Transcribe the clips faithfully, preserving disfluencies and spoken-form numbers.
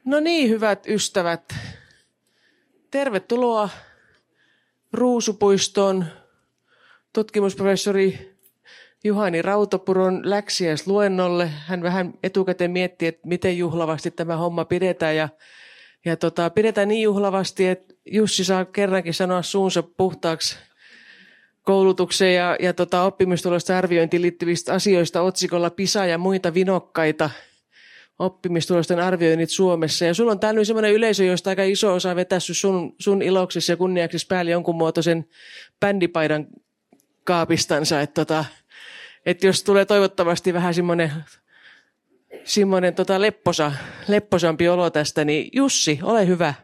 No niin, hyvät ystävät. Tervetuloa Ruusupuistoon tutkimusprofessori Juhani Rautapuron läksiäisluennolle. Hän vähän etukäteen mietti, että miten juhlavasti tämä homma pidetään. Ja, ja tota, pidetään niin juhlavasti, että Jussi saa kerrankin sanoa suunsa puhtaaksi koulutukseen ja, ja tota, oppimistulosten arviointiin liittyvistä asioista otsikolla PISA ja muita vinokkaita. Oppimistulosten arvioinnit Suomessa. Ja sulla on täällä nyt semmoinen yleisö, josta aika iso osa vetässyt sun, sun iloksesi ja kunniaksi päälle jonkun muotoisen bändipaidan kaapistansa. Että tota, et jos tulee toivottavasti vähän semmoinen, semmoinen tota lepposa, lepposampi olo tästä, niin Jussi, ole hyvä.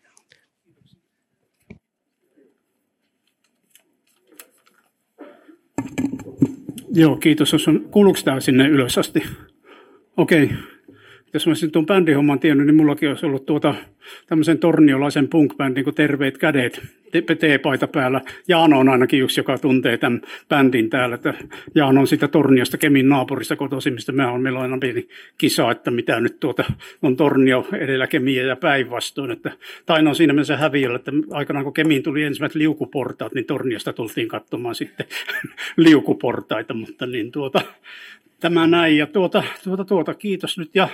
Joo, kiitos. Jos on, kuuluuko tämä sinne ylös asti? Okei. Jos mä olisin tuon bändihomman tiennyt, niin mullakin olisi ollut tuota, tämmöisen torniolaisen punk-bändin kuin Terveet kädet, T-paita päällä. Jaano on ainakin yksi, joka tuntee tämän bändin täällä. Että Jaano on sitä Torniosta Kemin naapurista kotoisin, mistä mä oon. Meillä on aina pieni kisa, että mitä nyt tuota, on Tornio edellä Kemiä ja päinvastoin. Että Taino on siinä mielessä häviöllä, että aikanaan kun Kemiin tuli ensimmäiset liukuportaat, niin Torniosta tultiin katsomaan sitten liukuportaita. Mutta niin tuota, tämä näin ja tuota, tuota, tuota, kiitos nyt ja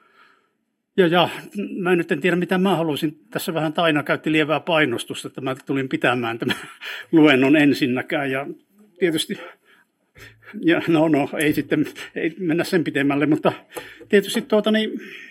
Ja, ja mä nyt en tiedä, mitä mä haluaisin. Tässä vähän Taina käytti lievää painostusta, että mä tulin pitämään tämän luennon ensinnäkään. Ja tietysti, ja no no, ei sitten ei mennä sen pitemmälle, mutta tietysti tuota niin,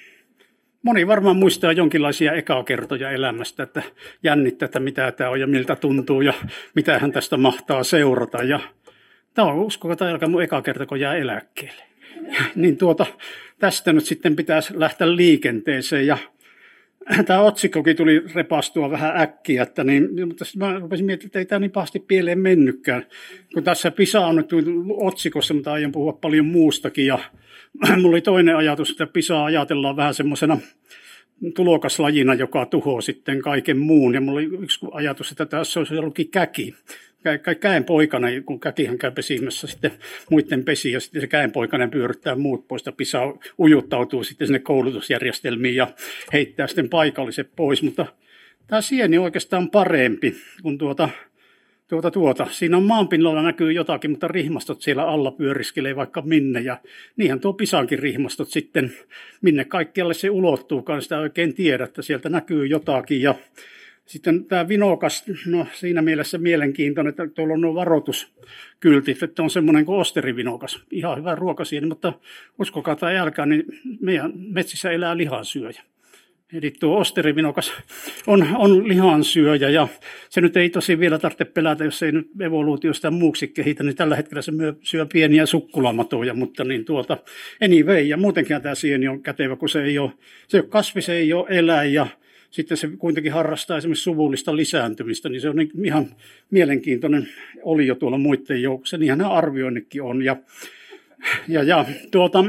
moni varmaan muistaa jonkinlaisia ekakertoja elämästä, että jännittää, että mitä tämä on ja miltä tuntuu ja mitä hän tästä mahtaa seurata. Ja tämä on uskokaa tai jalka mun eka kerta, kun jää eläkkeelle. Niin tuota, tästä nyt sitten pitäisi lähteä liikenteeseen ja tämä otsikkokin tuli repastua vähän äkkiä, että niin, mutta mä rupesin miettimään, että ei tämä niin pahasti pieleen mennytkään, kun tässä PISA on nyt otsikossa, mutta aion puhua paljon muustakin ja mulla oli toinen ajatus, että PISA ajatellaan vähän semmoisena tulokaslajina, joka tuhoaa sitten kaiken muun ja mulla oli yksi ajatus, että tässä olisi ollutkin käki. Käenpoikainen, kun käkihän käy pesimässä sitten muiden pesiin ja sitten se käenpoikainen pyörittää muut pois ja PISA ujuttautuu sitten sinne koulutusjärjestelmiin ja heittää sitten paikalliset pois. Mutta tämä sieni oikeastaan parempi kuin tuota, tuota, tuota. Siinä on maanpinnalla näkyy jotakin, mutta rihmastot siellä alla pyöriskelee vaikka minne ja niinhän tuo PISAankin rihmastot sitten, minne kaikkialle se ulottuukaan, sitä oikein tiedä, että sieltä näkyy jotakin ja sitten tämä vinokas, no siinä mielessä mielenkiintoinen, että tuolla on nuo varoituskyltit, että on semmoinen kuin osterivinokas. Ihan hyvä ruokasieni, mutta uskokaa tai älkää, niin meidän metsissä elää lihansyöjä. Eli tuo osterivinokas on, on lihansyöjä ja se nyt ei tosi vielä tarvitse pelätä, jos ei nyt evoluutiosta muuksi kehitä, niin tällä hetkellä se myö, syö pieniä sukkulamatoja, mutta niin tuota, anyway, ja muutenkin tämä sieni on kätevä, kun se ei ole, se ei ole kasvi, se ei ole eläin ja sitten se kuitenkin harrastaa esimerkiksi suvullista lisääntymistä, niin se on ihan mielenkiintoinen olio tuolla muiden joukossa. Niinhän nämä arvioinnitkin on. Ja, ja, ja tuota,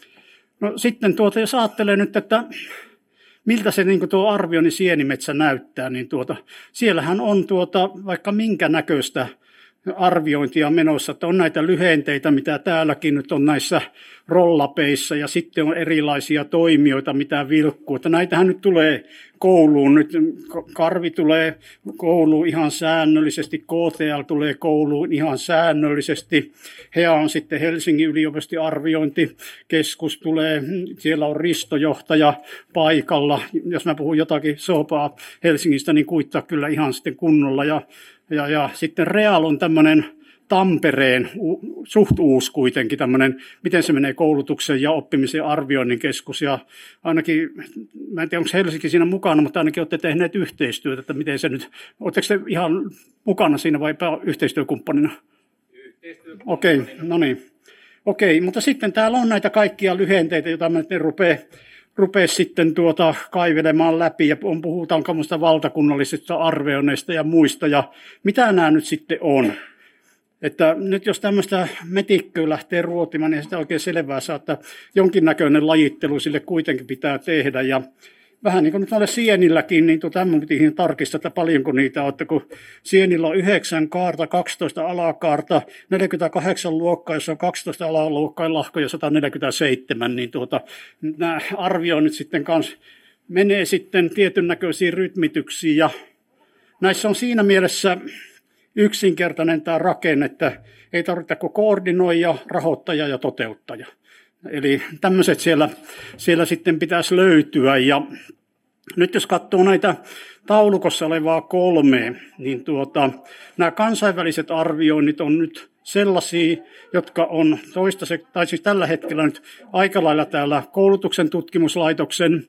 no sitten tuota, jos ajattelee nyt, että miltä se niin tuo arvioinnin sienimetsä näyttää, niin tuota, siellähän on tuota, vaikka minkä näköistä arviointia menossa, että on näitä lyhenteitä, mitä täälläkin nyt on näissä rollapeissa ja sitten on erilaisia toimijoita, mitä vilkkuu. Että näitähän nyt tulee kouluun, nyt Karvi tulee kouluun ihan säännöllisesti, K T L tulee kouluun ihan säännöllisesti, H E A on sitten Helsingin yliopiston arviointikeskus tulee, siellä on Risto-johtaja paikalla, jos mä puhun jotakin soopaa Helsingistä, niin kuittaa kyllä ihan sitten kunnolla ja Ja, ja sitten Real on tämmöinen Tampereen, suht uusi kuitenkin tämmöinen, miten se menee koulutuksen ja oppimisen arvioinnin keskus. Ja ainakin, mä en tiedä onko Helsinki siinä mukana, mutta ainakin olette tehneet yhteistyötä, että miten se nyt, oletteko te ihan mukana siinä vai yhteistyökumppanina? Okei, okay, no niin. Okei, okay, mutta sitten täällä on näitä kaikkia lyhenteitä, joita mä nyt rupean rupea sitten tuota kaivelemaan läpi ja on, puhutaan tämmöistä valtakunnallisista arvioinneista ja muista ja mitä nämä nyt sitten on. Että nyt jos tämmöistä metikköä lähtee ruotimaan, niin sitä oikein selvää saa, että jonkinnäköinen lajittelu sille kuitenkin pitää tehdä ja vähän niin kuin nyt noille sienilläkin, niin tämän piti tarkistaa, että paljonko niitä on, että kun sienillä on yhdeksän kaarta, kaksitoista alakaarta, neljäkymmentäkahdeksan luokkaa, jossa on kaksitoista alaluokkaa, lahkoja sata neljäkymmentäseitsemän, niin tuota, nämä arvioinnit sitten kanssa menee sitten tietyn näköisiin rytmityksiin. Ja näissä on siinä mielessä yksinkertainen tämä rakenne, että ei tarvita kuin koordinoija, rahoittaja ja toteuttaja. Eli tämmöiset siellä, siellä sitten pitäisi löytyä. Ja nyt jos katsoo näitä taulukossa olevaa kolmea, niin tuota, nämä kansainväliset arvioinnit on nyt sellaisia, jotka on toistaiseksi, tai siis tällä hetkellä nyt aika lailla täällä koulutuksen tutkimuslaitoksen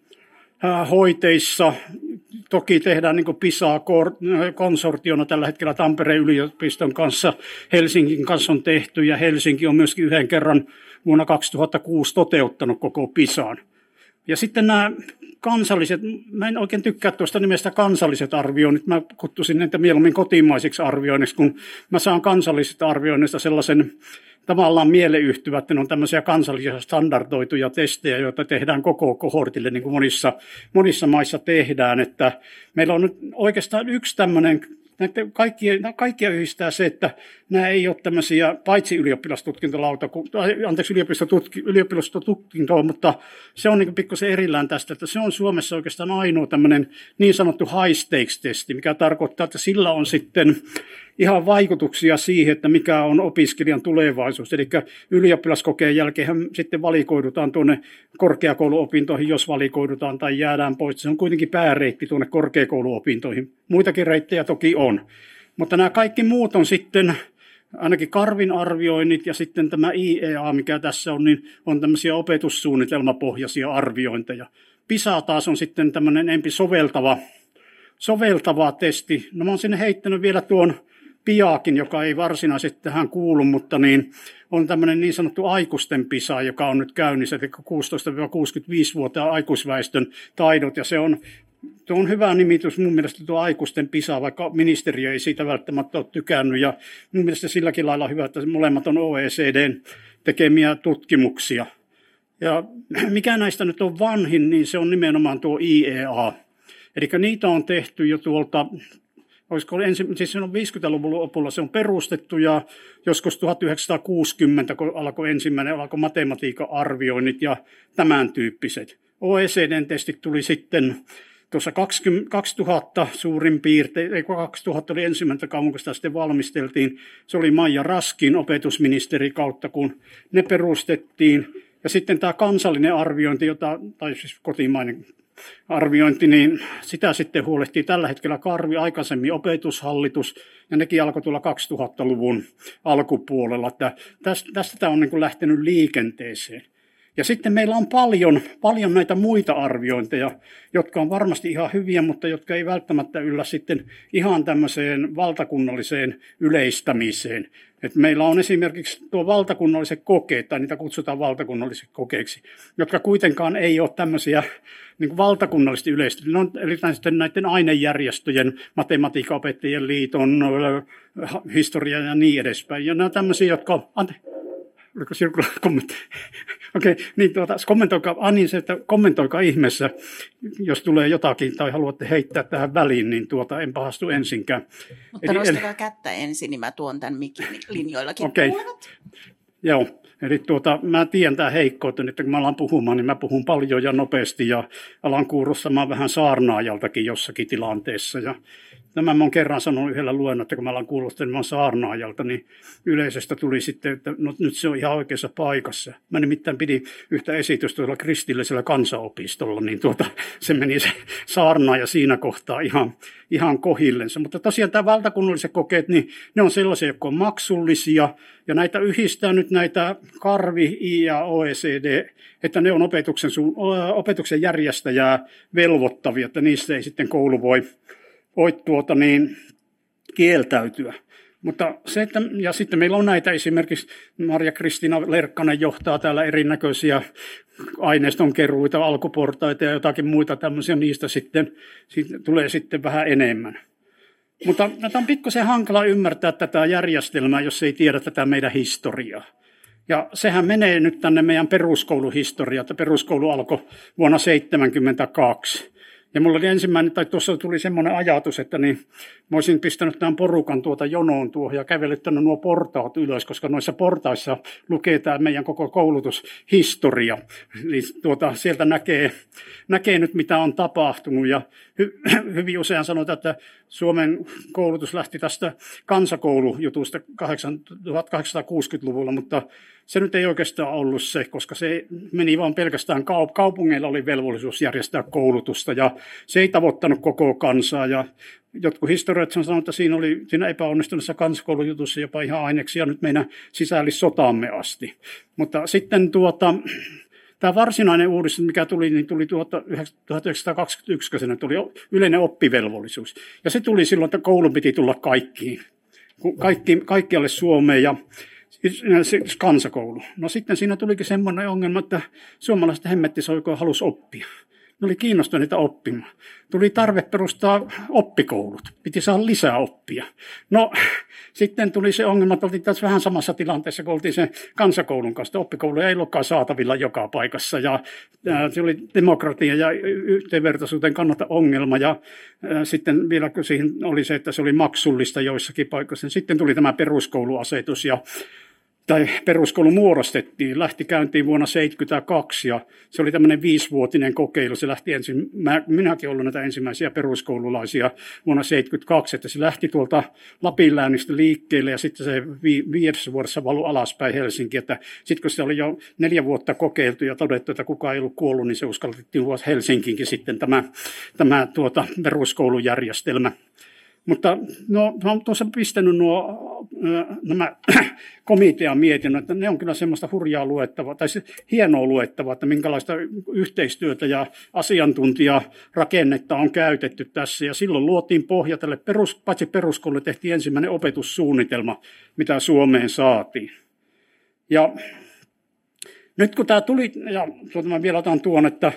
hoiteissa. Toki tehdään niin kuin PISA-konsortiona tällä hetkellä Tampereen yliopiston kanssa, Helsingin kanssa on tehty, ja Helsinki on myöskin yhden kerran vuonna kaksituhattakuusi toteuttanut koko PISAan. Ja sitten nämä kansalliset, mä en oikein tykkää tuosta nimestä kansalliset arvioinnit, mä kutsusin näitä mieluummin kotimaisiksi arvioinniksi, kun mä saan kansallisista arvioinnista sellaisen tavallaan mieleyhtyvät, että ne on tämmöisiä kansallisia standardoituja testejä, joita tehdään koko kohortille, niin kuin monissa, monissa maissa tehdään, että meillä on nyt oikeastaan yksi tämmöinen, näiden kaikkia, kaikkia yhdistää se, että nämä ei ole tämmöisiä, paitsi ylioppilastutkintolauta, anteeksi ylioppilastutki, ylioppilastutkintoa, mutta se on niin pikkusen erillään tästä, että se on Suomessa oikeastaan ainoa tämmöinen niin sanottu high stakes-testi, mikä tarkoittaa, että sillä on sitten ihan vaikutuksia siihen, että mikä on opiskelijan tulevaisuus. Eli ylioppilaskokeen jälkeen sitten valikoidutaan tuonne korkeakouluopintoihin, jos valikoidutaan tai jäädään pois. Se on kuitenkin pääreitti tuonne korkeakouluopintoihin. Muitakin reittejä toki on. Mutta nämä kaikki muut on sitten, ainakin Karvin arvioinnit ja sitten tämä I E A, mikä tässä on, niin on tämmöisiä opetussuunnitelmapohjaisia arviointeja. PISA taas on sitten tämmöinen empi soveltava, soveltava testi. No mä oon sinne heittänyt vielä tuon PIAkin, joka ei varsinaisesti tähän kuulu, mutta niin on tämmöinen niin sanottu aikuisten PISA, joka on nyt käynnissä, eli kuusitoista kuusikymmentäviisi-vuotiaan aikuisväestön taidot, ja se on, tuo on hyvä nimitys mun mielestä tuo aikuisten PISA, vaikka ministeriö ei siitä välttämättä ole tykännyt, ja mun mielestä silläkin lailla hyvä, että molemmat on O E C D:n tekemiä tutkimuksia. Ja mikä näistä nyt on vanhin, niin se on nimenomaan tuo I E A. Eli niitä on tehty jo tuolta, olisiko ensi, siis se on viisikymmentäluvun lopulla se on perustettu ja joskus tuhatyhdeksänsataakuusikymmentä, kun alkoi ensimmäinen, alkoi matematiikan arvioinnit ja tämän tyyppiset. O E C D:n testit tuli sitten tuossa kaksituhatta suurin piirtein, ei kaksituhatta oli ensimmäinen kauan, kun sitä sitten valmisteltiin. Se oli Maija Raskin opetusministeri kautta, kun ne perustettiin. Ja sitten tämä kansallinen arviointi, jota, tai siis kotimainen arviointi, niin sitä sitten huolehtii tällä hetkellä Karvi, aikaisemmin opetushallitus, ja nekin alkoi tuolla kaksituhattaluvun alkupuolella. Että tästä, tästä tämä on niin kuin lähtenyt liikenteeseen. Ja sitten meillä on paljon, paljon näitä muita arviointeja, jotka on varmasti ihan hyviä, mutta jotka ei välttämättä yllä sitten ihan tämmöiseen valtakunnalliseen yleistämiseen. Et meillä on esimerkiksi tuo valtakunnalliset kokeet, tai niitä kutsutaan valtakunnallisiksi kokeiksi, jotka kuitenkaan ei ole tämmöisiä niin kuin valtakunnallisesti yleistä. Ne on eli sitten näiden ainejärjestöjen, matematiikanopettajien liiton, historia ja niin edespäin. Ja nämä on tämmöisiä, jotka... Ante, oliko Sirkula kommentti? Okei, okay, niin tuota, kommentoikaa, ah, niin se, että kommentoikaa ihmeessä, jos tulee jotakin tai haluatte heittää tähän väliin, niin tuota, en pahastu ensinkään. Mutta eli, nostakaa eli... kättä ensin, niin mä tuon tämän mikin linjoillakin. Okei, okay. Joo. Eli tuota, mä tiedän tämä heikkoutta, että kun mä alan puhumaan, niin mä puhun paljon ja nopeasti ja alan kuurostamaan vähän saarnaajaltakin jossakin tilanteessa. Ja tämä mä oon kerran sanonut yhdellä luennolla, että kun mä alan kuulostelemaan saarnaajalta, niin yleisestä tuli sitten, että no, nyt se on ihan oikeassa paikassa. Mä nimittäin pidin yhtä esitystä tuolla kristillisellä kansanopistolla, niin tuota, se meni se saarnaaja siinä kohtaa ihan, ihan kohillensa. Mutta tosiaan tämä valtakunnalliset kokeet, niin ne on sellaisia, jotka on maksullisia, ja näitä yhdistää nyt näitä Karvi, I ja O E C D, että ne on opetuksen, opetuksen järjestäjää velvoittavia, että niistä ei sitten koulu voi, voi tuota niin, kieltäytyä. Mutta se, että, ja sitten meillä on näitä esimerkiksi Marja-Kristiina Lerkkanen johtaa täällä erinäköisiä aineistonkeruita, alkuportaita ja jotakin muita tämmöisiä, niistä sitten, sitten tulee sitten vähän enemmän. Mutta tätä on pikkusen hankala ymmärtää tätä järjestelmää, jos ei tiedä tätä meidän historiaa. Ja sehän menee nyt tänne meidän peruskouluhistoriaan, että peruskoulu alkoi vuonna seitsemänkymmentäkaksi. Ja mulla oli ensimmäinen, tai tuossa tuli semmoinen ajatus, että niin, mä olisin pistänyt tämän porukan tuota jonoon tuohon ja kävelyttänyt nuo portaat ylös, koska noissa portaissa lukee tämä meidän koko koulutushistoria. Eli tuota, sieltä näkee, näkee nyt, mitä on tapahtunut. Ja hy, hyvin usein sanotaan, että Suomen koulutus lähti tästä kansakoulujutusta tuhatkahdeksansataakuusikymmentäluvulla, mutta se nyt ei oikeastaan ollut se, koska se meni vaan pelkästään kaup- kaupungeilla oli velvollisuus järjestää koulutusta ja se ei tavoittanut koko kansaa. Ja jotkut historiat sanoivat, että siinä oli siinä epäonnistuneessa kansakoulujutussa jopa ihan aineksia nyt meidän sisällissotaamme asti. Mutta sitten tuota, tämä varsinainen uudistus, mikä tuli, niin tuli tuhatyhdeksänsataakaksikymmentäyksi, kun se tuli yleinen oppivelvollisuus. Ja se tuli silloin, että koulun piti tulla kaikkiin, kaikki, kaikkialle Suomeen ja kansakoulu. No sitten siinä tulikin semmoinen ongelma, että suomalaiset hemmettisoikoja halusi oppia. Ne oli kiinnostuneita oppimaan. Tuli tarve perustaa oppikoulut. Piti saada lisää oppia. No sitten tuli se ongelma, että oltiin tässä vähän samassa tilanteessa, kun oltiin sen kansakoulun kanssa. Oppikouluja ei ollutkaan saatavilla joka paikassa. Ja ää, se oli demokratia ja yhdenvertaisuuteen kannalta ongelma. Ja ää, sitten vielä siihen oli se, että se oli maksullista joissakin paikoissa. Sitten tuli tämä peruskouluasetus ja tai peruskoulu muodostettiin, lähti käyntiin vuonna tuhatyhdeksänsataaseitsemänkymmentäkaksi ja se oli tämmöinen viisivuotinen kokeilu. Se lähti ensin, mä, minäkin ollut näitä ensimmäisiä peruskoululaisia vuonna tuhatyhdeksänsataaseitsemänkymmentäkaksi, että se lähti tuolta Lapinläänistä liikkeelle ja sitten se vi, viidessä vuodessa valui alaspäin Helsinkiin, että sitten kun se oli jo neljä vuotta kokeiltu ja todettu, että kukaan ei ollut kuollut, niin se uskaltettiin luoda Helsinkiinkin sitten tämä, tämä tuota, peruskoulujärjestelmä. Mutta no, mä oon tuossa pistänyt nuo, nämä komitean mietinnöt, että ne on kyllä semmoista hurjaa luettavaa, tai se hienoa luettavaa, että minkälaista yhteistyötä ja asiantuntijarakennetta on käytetty tässä. Ja silloin luotiin pohja tälle, perus, paitsi peruskoululle tehtiin ensimmäinen opetussuunnitelma, mitä Suomeen saatiin. Ja nyt kun tämä tuli, ja tuota mä vielä otan tuon, että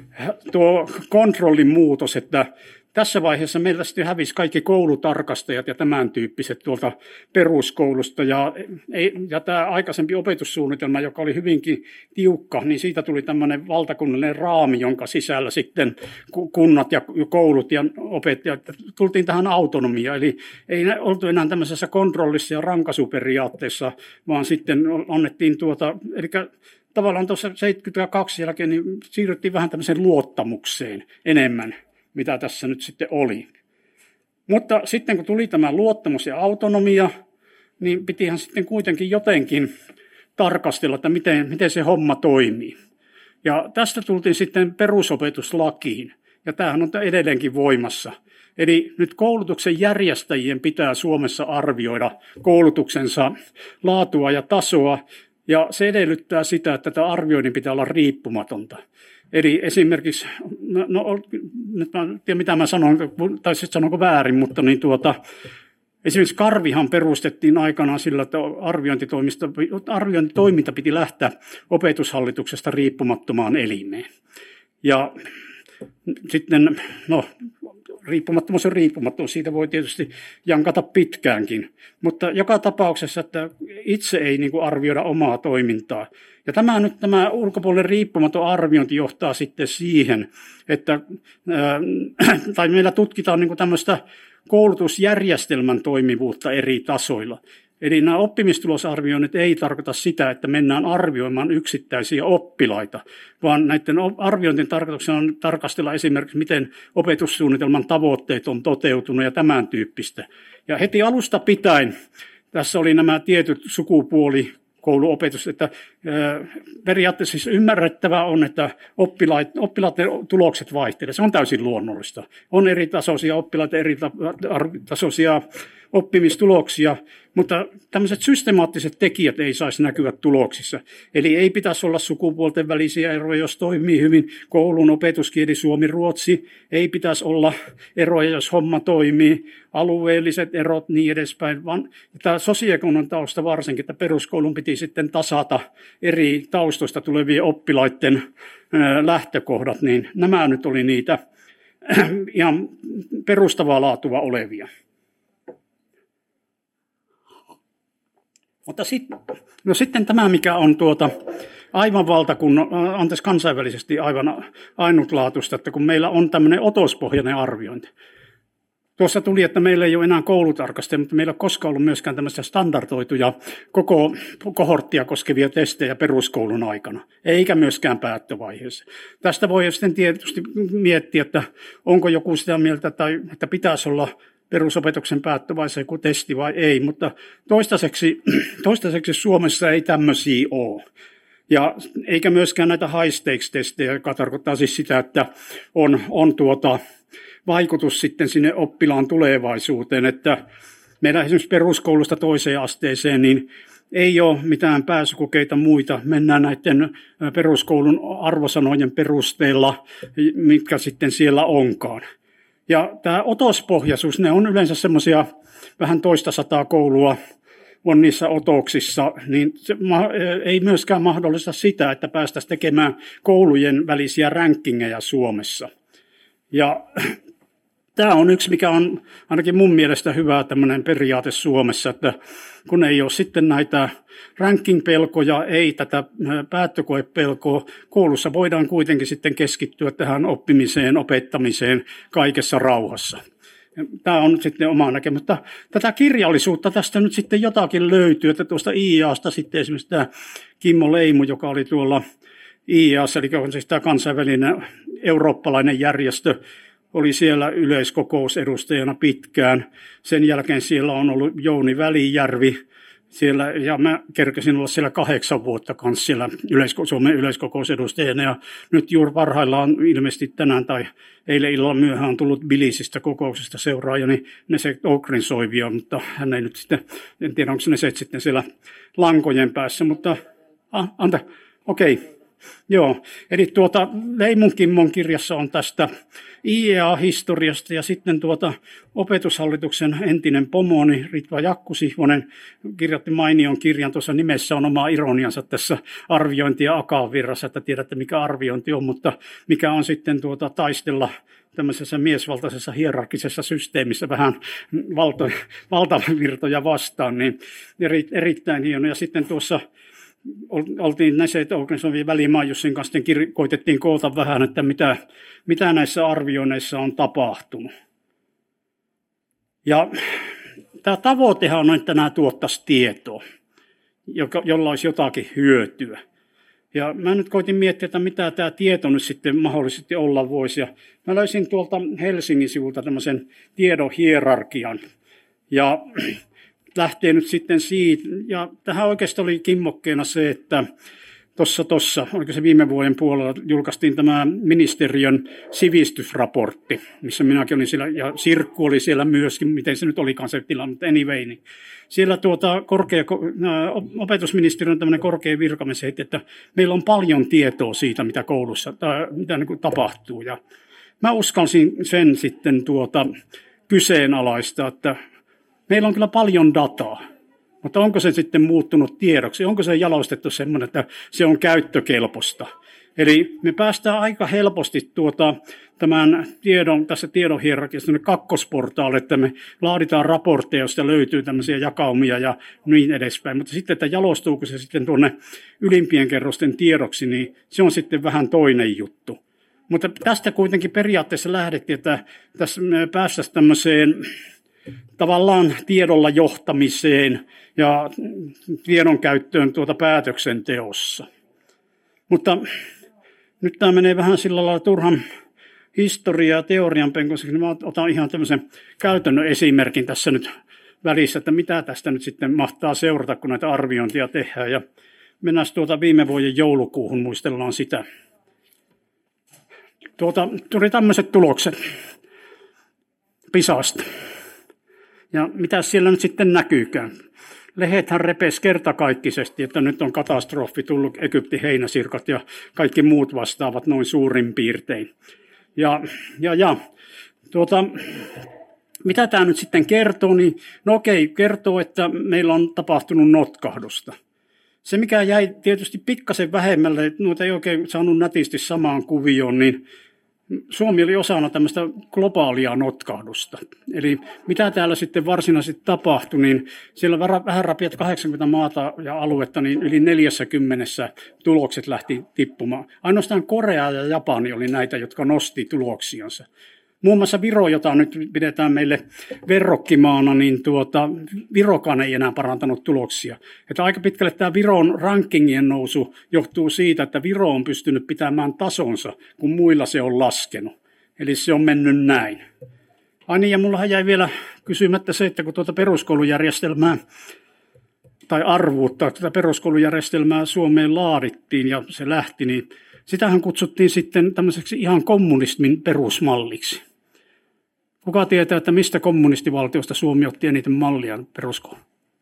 tuo kontrollin muutos, että tässä vaiheessa meiltä sitten hävisi kaikki koulutarkastajat ja tämän tyyppiset tuolta peruskoulusta. Ja, ja tämä aikaisempi opetussuunnitelma, joka oli hyvinkin tiukka, niin siitä tuli tämmöinen valtakunnallinen raami, jonka sisällä sitten kunnat ja koulut ja opettajat, tultiin tähän autonomiaan. Eli ei oltu enää tämmöisessä kontrollissa ja rankasuperiaatteessa, vaan sitten annettiin tuota, eli tavallaan tuossa seitsemänkymmentäkaksi jälkeen niin siirryttiin vähän tämmöiseen luottamukseen enemmän, mitä tässä nyt sitten oli. Mutta sitten kun tuli tämä luottamus ja autonomia, niin pitihän sitten kuitenkin jotenkin tarkastella, että miten, miten se homma toimii. Ja tästä tultiin sitten perusopetuslakiin, ja tämähän on edelleenkin voimassa. Eli nyt koulutuksen järjestäjien pitää Suomessa arvioida koulutuksensa laatua ja tasoa, ja se edellyttää sitä, että tämä arvioinnin pitää olla riippumatonta. Eli esimerkiksi, no, no nyt mä en tiedä mitä mä sanon, tai sitten sanonko väärin, mutta niin tuota, esimerkiksi Karvihan perustettiin aikanaan sillä, että arviointitoiminta piti lähteä opetushallituksesta riippumattomaan elimeen. Ja sitten, no riippumattomuus on riippumattomuus, siitä voi tietysti jankata pitkäänkin, mutta joka tapauksessa, että itse ei niin kuin arvioida omaa toimintaa. Ja tämä nyt tämä ulkopuolinen riippumaton arviointi johtaa sitten siihen, että ää, tai meillä tutkitaan niin kuin tämmöistä koulutusjärjestelmän toimivuutta eri tasoilla. Eli nämä oppimistulosarvioinnit ei tarkoita sitä, että mennään arvioimaan yksittäisiä oppilaita, vaan näiden arviointien tarkoituksena on tarkastella esimerkiksi, miten opetussuunnitelman tavoitteet on toteutunut ja tämän tyyppistä. Ja heti alusta pitäen tässä oli nämä tietyt sukupuolikouluopetus, että periaatteessa siis ymmärrettävää on, että oppilaat, oppilaiden tulokset vaihtelevat. Se on täysin luonnollista. On eri tasoisia oppilaita, eri tasoisia oppimistuloksia, mutta tämmöiset systemaattiset tekijät ei saisi näkyä tuloksissa. Eli ei pitäisi olla sukupuolten välisiä eroja, jos toimii hyvin koulun opetuskieli suomi, ruotsi. Ei pitäisi olla eroja, jos homma toimii, alueelliset erot, niin edespäin. Vaan tämä sosioekonominen tausta varsinkin, että peruskoulun piti sitten tasata eri taustoista tulevien oppilaiden lähtökohdat, niin nämä nyt oli niitä ihan perustavaa laatua olevia. Mutta sit, no sitten tämä, mikä on tuota aivan valtakunnan, anteeksi kansainvälisesti aivan ainutlaatuista, että kun meillä on tämmöinen otospohjainen arviointi. Tuossa tuli, että meillä ei ole enää koulutarkastajia, mutta meillä ei ole koskaan ollut myöskään tämmöisiä standardoituja koko kohorttia koskevia testejä peruskoulun aikana, eikä myöskään päättövaiheessa. Tästä voi sitten tietysti miettiä, että onko joku sitä mieltä, tai että pitäisi olla perusopetuksen päättövaiheessa joku testi vai ei, mutta toistaiseksi, toistaiseksi Suomessa ei tämmöisiä ole. Ja eikä myöskään näitä high stakes-testejä, joka tarkoittaa siis sitä, että on, on tuota vaikutus sitten sinne oppilaan tulevaisuuteen, että meillä esimerkiksi peruskoulusta toiseen asteeseen, niin ei ole mitään pääsykokeita muita. Mennään näiden peruskoulun arvosanojen perusteella, mitkä sitten siellä onkaan. Ja tämä otospohjaisuus, ne on yleensä semmoisia vähän toista sataa koulua on niissä otoksissa, niin se ei myöskään mahdollista sitä, että päästäisiin tekemään koulujen välisiä rankingeja Suomessa. Ja tämä on yksi, mikä on ainakin mun mielestä hyvä tämmöinen periaate Suomessa, että kun ei ole sitten näitä ranking-pelkoja, ei tätä päättökoepelkoa, koulussa voidaan kuitenkin sitten keskittyä tähän oppimiseen, opettamiseen kaikessa rauhassa. Tämä on sitten oma näkemys. Mutta tätä kirjallisuutta tästä nyt sitten jotakin löytyy, että tuosta I I A:sta sitten esimerkiksi tämä Kimmo Leimu, joka oli tuolla I I A:ssa, eli on siis tämä kansainvälinen eurooppalainen järjestö, oli siellä yleiskokousedustajana pitkään. Sen jälkeen siellä on ollut Jouni Välijärvi, siellä, ja mä kerkesin olla siellä kahdeksan vuotta kanssa siellä yleisko- Suomen yleiskokousedustajana, ja nyt juuri parhaillaan ilmeisesti tänään tai eilen illalla myöhään on tullut Bilisistä kokouksesta seuraajani Neset Okrinsoivio, mutta hän ei nyt sitten, en tiedä onko Neset sitten siellä lankojen päässä, mutta ah, anta, okei. Okay. Joo, eli tuota Leimun Kimmon kirjassa on tästä I E A-historiasta ja sitten tuota opetushallituksen entinen pomoni Ritva Jakkusihvonen kirjoitti mainion kirjan, tuossa nimessä on oma ironiansa tässä arviointi- ja akavirrassa, että tiedätte mikä arviointi on, mutta mikä on sitten tuota taistella tämmöisessä miesvaltaisessa hierarkisessa systeemissä vähän valto, valtavirtoja vastaan, niin eri, erittäin hieno. Ja sitten tuossa oltiin näissä organisoivien välimaajussien kanssa, koitettiin koota vähän, että mitä, mitä näissä arvioinneissa on tapahtunut. Ja tämä tavoitehan on, että nämä tuottaisi tietoa, jolla olisi jotakin hyötyä. Ja mä nyt koitin miettiä, että mitä tämä tieto nyt sitten mahdollisesti olla voisi. Ja mä löysin tuolta Helsingin sivulta tämmöisen tiedon hierarkian. Ja lähtee nyt sitten siitä, ja tähän oikeastaan oli kimmokkeena se, että tuossa, tuossa, oliko se viime vuoden puolella, julkaistiin tämä ministeriön sivistysraportti, missä minäkin olin siellä, ja Sirkku oli siellä myöskin, miten se nyt olikaan se tilanne, mutta anyway, niin siellä tuota korkea, opetusministeriön tämmöinen korkea virkamies heitti, että meillä on paljon tietoa siitä, mitä koulussa, tai mitä niin kuin tapahtuu, ja mä uskalsin sen sitten tuota kyseenalaista, että meillä on kyllä paljon dataa, mutta onko se sitten muuttunut tiedoksi? Onko se jalostettu semmoinen, että se on käyttökelpoista? Eli me päästään aika helposti tuota, tämän tiedon, tässä tiedon hierarkiassa kakkosportaalle, että me laaditaan raportteja, joista löytyy tämmöisiä jakaumia ja niin edespäin. Mutta sitten, että jalostuuko se sitten tuonne ylimpien kerrosten tiedoksi, niin se on sitten vähän toinen juttu. Mutta tästä kuitenkin periaatteessa lähdettiin, että tässä me päästäisiin tämmöiseen tavallaan tiedolla johtamiseen ja tiedon käyttöön tuota päätöksenteossa. Mutta nyt tämä menee vähän sillä lailla turhan historiaa ja teorian penkossa, niin mä otan ihan tämmöisen käytännön esimerkin tässä nyt välissä, että mitä tästä nyt sitten mahtaa seurata, kun näitä arviointia tehdään. Ja mennään tuota viime vuoden joulukuuhun, muistellaan sitä. Tuota, tuli tämmöiset tulokset Pisasta. Ja mitä siellä nyt sitten näkyykään? Lehethän repesi kertakaikkisesti, että nyt on katastrofi tullut, Egyptin heinäsirkat ja kaikki muut vastaavat noin suurin piirtein. Ja, ja, ja tuota, mitä tämä nyt sitten kertoo? Niin, no okei, kertoo, että meillä on tapahtunut notkahdusta. Se, mikä jäi tietysti pikkasen vähemmälle, että noita ei oikein saanut nätisti samaan kuvioon, niin Suomi oli osana tämmöistä globaalia notkahdusta. Eli mitä täällä sitten varsinaisesti tapahtui, niin siellä vähän rapiat kahdeksankymmentä maata ja aluetta, niin yli neljäkymmentä tulokset lähti tippumaan. Ainoastaan Korea ja Japani oli näitä, jotka nosti tuloksiansa. Muun muassa Viro, jota nyt pidetään meille verrokkimaana, niin tuota, Virokaan ei enää parantanut tuloksia. Että aika pitkälle tämä Viron rankingien nousu johtuu siitä, että Viro on pystynyt pitämään tasonsa, kun muilla se on laskenut. Eli se on mennyt näin. Ai niin, ja mullahan jäi vielä kysymättä se, että kun tuota peruskoulujärjestelmää tai arvuutta, tätä peruskoulujärjestelmää Suomeen laadittiin ja se lähti, niin sitähän kutsuttiin sitten tämmöiseksi ihan kommunismin perusmalliksi. Kuka tietää, että mistä kommunistivaltiosta Suomi otti eniten mallia peruskouluun?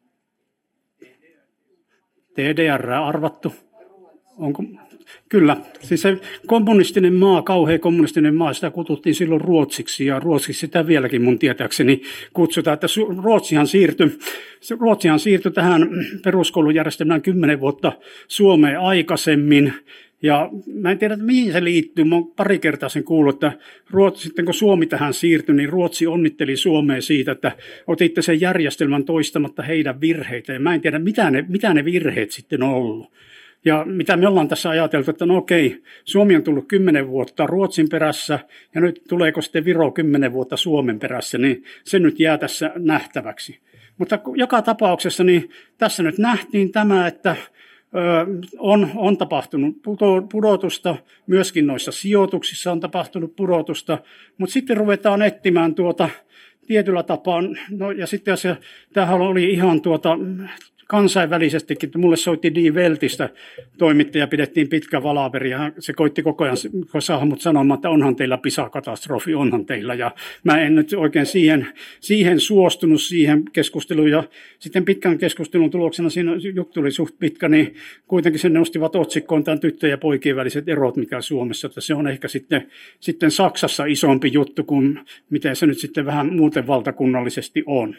T D R arvattu. Onko? Kyllä. Siis se kommunistinen maa, kauhea kommunistinen maa, sitä kutsuttiin silloin ruotsiksi ja ruotsiksi sitä vieläkin mun tietääkseni kutsutaan, että Ruotsihan siirtyi, Ruotsihan siirtyi tähän peruskoulujärjestelmään kymmenen vuotta Suomeen aikaisemmin. Ja mä en tiedä, että mihin se liittyy. Mä oon pari kertaa sen kuullut, että Ruotsi, sitten kun Suomi tähän siirtyi, niin Ruotsi onnitteli Suomeen siitä, että otitte sen järjestelmän toistamatta heidän virheitä. Ja mä en tiedä, mitä ne, mitä ne virheet sitten on ollut. Ja mitä me ollaan tässä ajateltu, että no okei, Suomi on tullut kymmenen vuotta Ruotsin perässä, ja nyt tuleeko sitten Viro kymmenen vuotta Suomen perässä, niin se nyt jää tässä nähtäväksi. Mutta joka tapauksessa, niin tässä nyt nähtiin tämä, että On, on tapahtunut pudotusta, myöskin noissa sijoituksissa on tapahtunut pudotusta, mutta sitten ruvetaan etsimään tuota tietyllä tapaa, no ja sitten se, tämähän oli ihan tuota kansainvälisestikin, että mulle soitti Die Weltistä toimittaja, pidettiin pitkä valaveri, ja se koitti koko ajan saada mut sanomaan, että onhan teillä PISA-katastrofi, onhan teillä, ja mä en nyt oikein siihen, siihen suostunut siihen keskusteluun, ja sitten pitkän keskustelun tuloksena, siinä juttu oli suht pitkä, niin kuitenkin sen nostivat otsikkoon tämän tyttöjen ja poikien väliset erot, mikä Suomessa, että se on ehkä sitten, sitten Saksassa isompi juttu kuin miten se nyt sitten vähän muuten valtakunnallisesti on.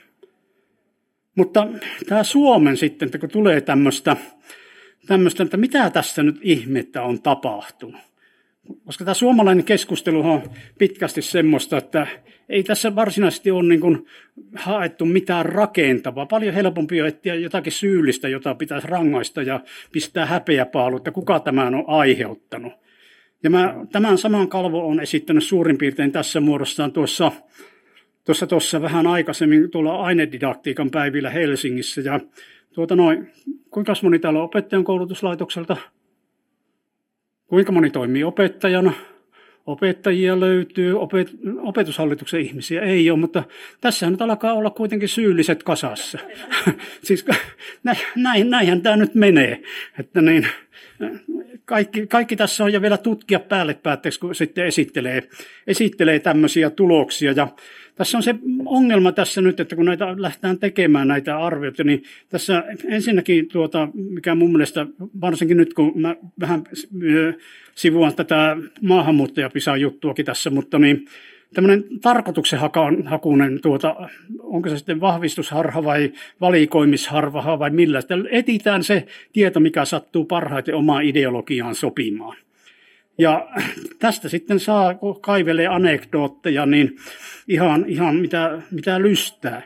Mutta tämä Suomen sitten, että kun tulee tämmöistä, tämmöistä, että mitä tässä nyt ihmettä on tapahtunut. Koska tämä suomalainen keskustelu on pitkästi semmoista, että ei tässä varsinaisesti ole niin kuin haettu mitään rakentavaa. Paljon helpompi on etsiä jotakin syyllistä, jota pitäisi rangaista ja pistää häpeäpaalu, että kuka tämän on aiheuttanut. Ja mä tämän saman kalvon olen esittänyt suurin piirtein tässä muodossaan tuossa Tuossa, tuossa vähän aikaisemmin tuolla ainedidaktiikan päivillä Helsingissä. Ja tuota noin, kuinka moni täällä on opettajan koulutuslaitokselta? Kuinka moni toimii opettajana? Opettajia löytyy, opet, opetushallituksen ihmisiä ei ole, mutta tässä nyt alkaa olla kuitenkin syylliset kasassa. Siis näin, näinhän tämä nyt menee. Että niin, kaikki, kaikki tässä on ja vielä tutkia päälle päätteeksi, kun sitten esittelee, esittelee tämmöisiä tuloksia. Ja tässä on se ongelma tässä nyt, että kun näitä lähdetään tekemään näitä arvioita, niin tässä ensinnäkin, tuota, mikä mun mielestä, varsinkin nyt kun mä vähän sivuan tätä maahanmuuttajapisa-juttuakin tässä, mutta niin tämmöinen tarkoituksenhakuinen, tuota, onko se sitten vahvistusharha vai valikoimisharha vai millä, että etsitään se tieto, mikä sattuu parhaiten omaan ideologiaan sopimaan. Ja tästä sitten saa, kun kaivelee anekdootteja, niin ihan, ihan mitä, mitä lystää.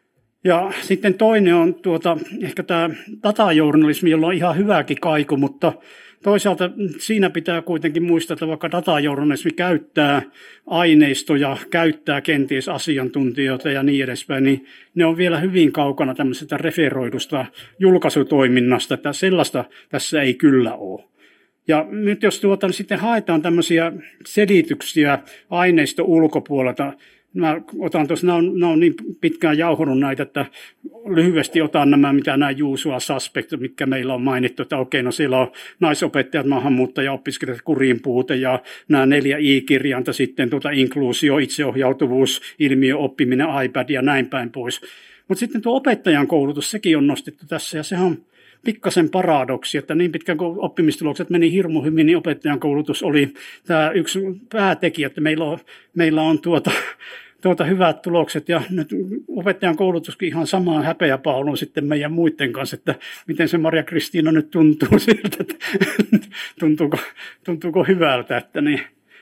Ja sitten toinen on tuota, ehkä tämä datajournalismi, jolla on ihan hyväkin kaiku, mutta toisaalta siinä pitää kuitenkin muistaa, että vaikka datajournalismi käyttää aineistoja, käyttää kenties asiantuntijoita ja niin edespäin, niin ne on vielä hyvin kaukana tämmöisestä referoidusta julkaisutoiminnasta, että sellaista tässä ei kyllä ole. Ja nyt jos tuota, niin sitten haetaan tämmöisiä selityksiä aineisto ulkopuolelta, mä otan tuossa, nämä on, nämä on niin pitkään jauhunut näitä, että lyhyesti otan nämä, mitä nämä usual suspect, mitkä meillä on mainittu, että okei, no siellä on naisopettajat, maahanmuuttaja, opiskelijat, kurinpuute ja nämä neljä I-kirjainta, sitten tuota inkluusio, itseohjautuvuus, ilmiö, oppiminen, iPad ja näin päin pois. Mutta sitten tuo opettajan koulutus, sekin on nostettu tässä ja sehän on pikkasen paradoksi, että niin pitkään kuin oppimistulokset meni hirmu hyvin, niin opettajan koulutus oli tämä yksi päätekijä, että meillä on, meillä on tuota, tuota hyvät tulokset ja nyt opettajan koulutuskin ihan samaan häpeäpaaluun sitten meidän muiden kanssa, että miten se Maria Kristiina nyt tuntuu siltä, että tuntuuko, tuntuuko hyvältä, että niin,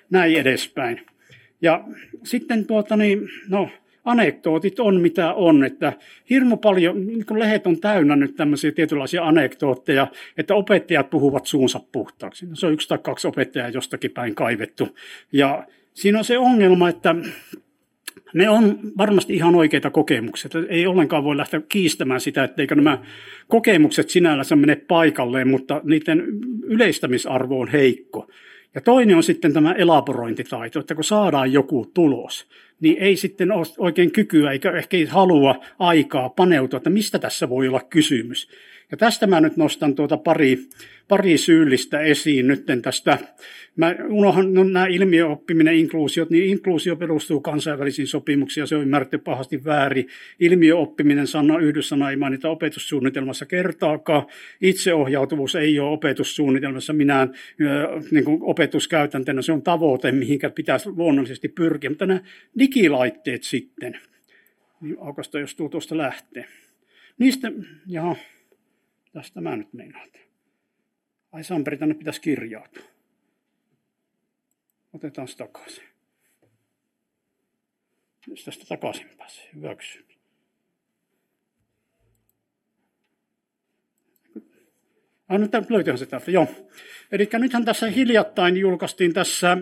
näin edespäin. Ja sitten tuota niin, no, anekdootit on mitä on, että hirmu paljon, niin kun lehdet on täynnä nyt tämmöisiä tietynlaisia anekdootteja, että opettajat puhuvat suunsa puhtaaksi. Se on yksi tai kaksi opettajaa jostakin päin kaivettu. Ja siinä on se ongelma, että ne on varmasti ihan oikeita kokemuksia. Ei ollenkaan voi lähteä kiistämään sitä, etteikö nämä kokemukset sinällänsä mene paikalleen, mutta niiden yleistämisarvo on heikko. Ja toinen on sitten tämä elaborointitaito, että kun saadaan joku tulos, niin ei sitten ole oikein kykyä eikä ehkä halua aikaa paneutua, että mistä tässä voi olla kysymys. Ja tästä mä nyt nostan tuota pari, pari syyllistä esiin nyt tästä. Mä unohan no, nämä ilmiöoppiminen, inkluusiot, niin inkluusio perustuu kansainvälisiin sopimuksiin ja se on ymmärretty pahasti väärin. Ilmiöoppiminen sana, yhdyssana ei mainita opetussuunnitelmassa kertaakaan. Itseohjautuvuus ei ole opetussuunnitelmassa minään niin kuin opetuskäytäntönä. Se on tavoite, mihinkä pitäisi luonnollisesti pyrkiä. Mutta nämä digilaitteet sitten, niin Aukosta jos tuu tuosta lähtee. Niistä, jaha, tästä mä nyt meinaan. Ai Samperi, tänne pitäisi kirjautua. Otetaan se takaisin. Jos tästä takaisin pääsee, hyväksy. Ah, no, löytyyhän se täältä, joo. Eli nythän tässä hiljattain julkaistiin tässä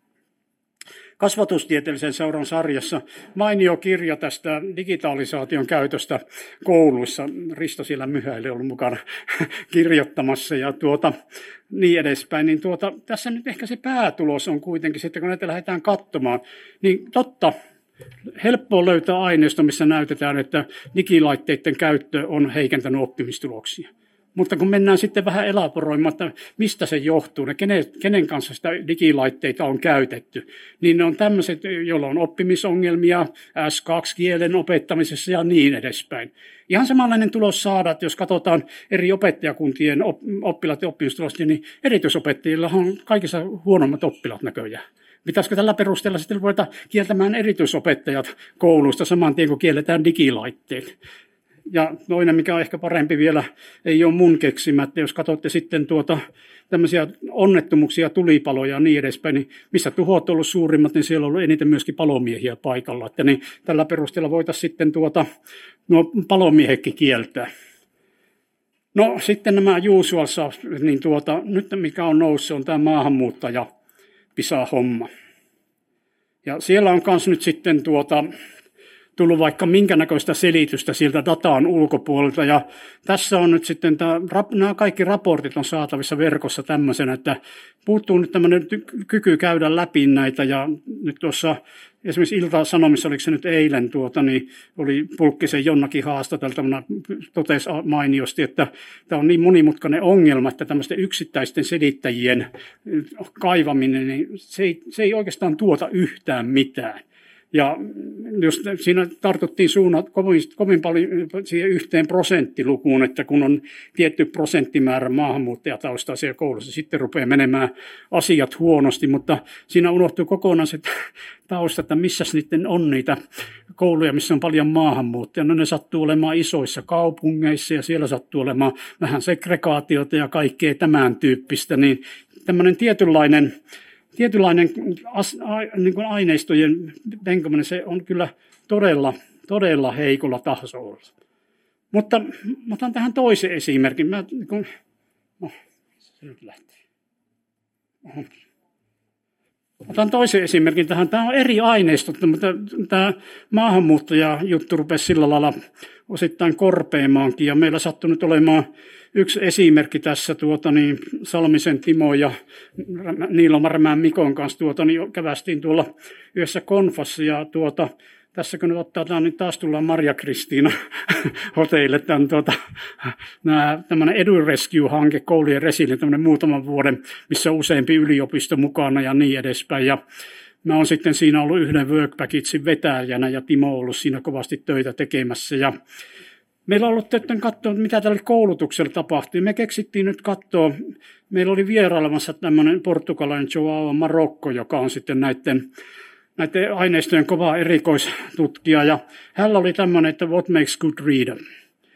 kasvatustieteellisen seuran sarjassa mainio kirja tästä digitalisaation käytöstä kouluissa. Risto siellä myhäili ollut mukana kirjoittamassa ja tuota, niin edespäin. Niin tuota, tässä nyt ehkä se päätulos on kuitenkin sitten, kun näitä lähdetään katsomaan, niin totta, helppoa löytää aineisto, missä näytetään, että digilaitteiden käyttö on heikentänyt oppimistuloksia. Mutta kun mennään sitten vähän elaboroimaan, että mistä se johtuu, ja kenen, kenen kanssa sitä digilaitteita on käytetty, niin ne on tämmöiset, joilla on oppimisongelmia äs kaksi kielen opettamisessa ja niin edespäin. Ihan samanlainen tulos saada, että jos katsotaan eri opettajakuntien oppilaiden oppimistulosta, niin erityisopettajilla on kaikissa huonommat oppilaat näköjään. Pitäisikö tällä perusteella sitten ruveta kieltämään erityisopettajat kouluista saman tien, kun kielletään digilaitteet? Ja toinen, mikä on ehkä parempi vielä, ei ole mun keksimä, että jos katsotte sitten tuota tämmöisiä onnettomuuksia, tulipaloja ja niin edespäin, niin missä tuhot on ollut suurimmat, niin siellä on ollut eniten myöskin palomiehiä paikalla. Että niin tällä perusteella voitaisiin sitten tuota, nuo palomiehetkin kieltää. No sitten nämä usual suspects, niin tuota, nyt mikä on noussut, on tämä maahanmuuttaja PISA-homma. Ja siellä on myös nyt sitten tuota tullut vaikka minkä näköistä selitystä sieltä dataan ulkopuolelta. Ja tässä on nyt sitten, tämä, nämä kaikki raportit on saatavissa verkossa tämmöisenä, että puuttuu nyt tämmöinen kyky käydä läpi näitä. Ja nyt tuossa esimerkiksi Ilta-Sanomissa, oliko se nyt eilen, tuota, niin oli Pulkkisen Jonnakin haastateltavana, totesi mainiosti, että tämä on niin monimutkainen ongelma, että tämmöisten yksittäisten selittäjien kaivaminen, niin se ei, se ei oikeastaan tuota yhtään mitään. Ja jos siinä tartuttiin suunnat kovin, kovin paljon siihen yhteen prosenttilukuun, että kun on tietty prosenttimäärä maahanmuuttajataustaisia koulussa, sitten rupeaa menemään asiat huonosti, mutta siinä unohtuu kokonaan se tausta, että missä sitten on niitä kouluja, missä on paljon maahanmuuttajia. No ne sattuu olemaan isoissa kaupungeissa ja siellä sattuu olemaan vähän segregaatiota ja kaikkea tämän tyyppistä, niin tämmöinen tietynlainen Tietynlainen niin kuin aineistojen penkominen, se on kyllä todella, todella heikolla tasolla. Mutta mä otan tähän toisen esimerkin. Mä, niin kuin, no, se nyt lähtee. Otan toisen esimerkin tähän. Tämä on eri aineisto, mutta tämä maahanmuuttajajuttu rupesi sillä lailla osittain korpeamaankin. Ja meillä sattui nyt olemaan yksi esimerkki tässä, tuota, niin Salmisen Timo ja Niilomarmään Mikon kanssa tuota, niin kävästiin tuolla yhdessä konfassa. Ja tuota, tässä kun nyt ottaa tämä, niin taas tullaan Marja-Kristiina hotellille. Tämän, tuota, nämä, tämmöinen EduRescue-hanke, koulujen resilience, tämmöinen muutaman vuoden, missä on useampi yliopisto mukana ja niin edespäin. Ja mä oon sitten siinä ollut yhden work packagein vetäjänä ja Timo on ollut siinä kovasti töitä tekemässä. Ja meillä on ollut töiden katsoa, mitä tälle koulutukselle tapahtui. Me keksittiin nyt katsoa, meillä oli vierailemassa tämmöinen portugalainen Joao Marokko, joka on sitten näiden näiden aineistojen kova erikoistutkija, ja hänellä oli tämmöinen, että what makes good reader.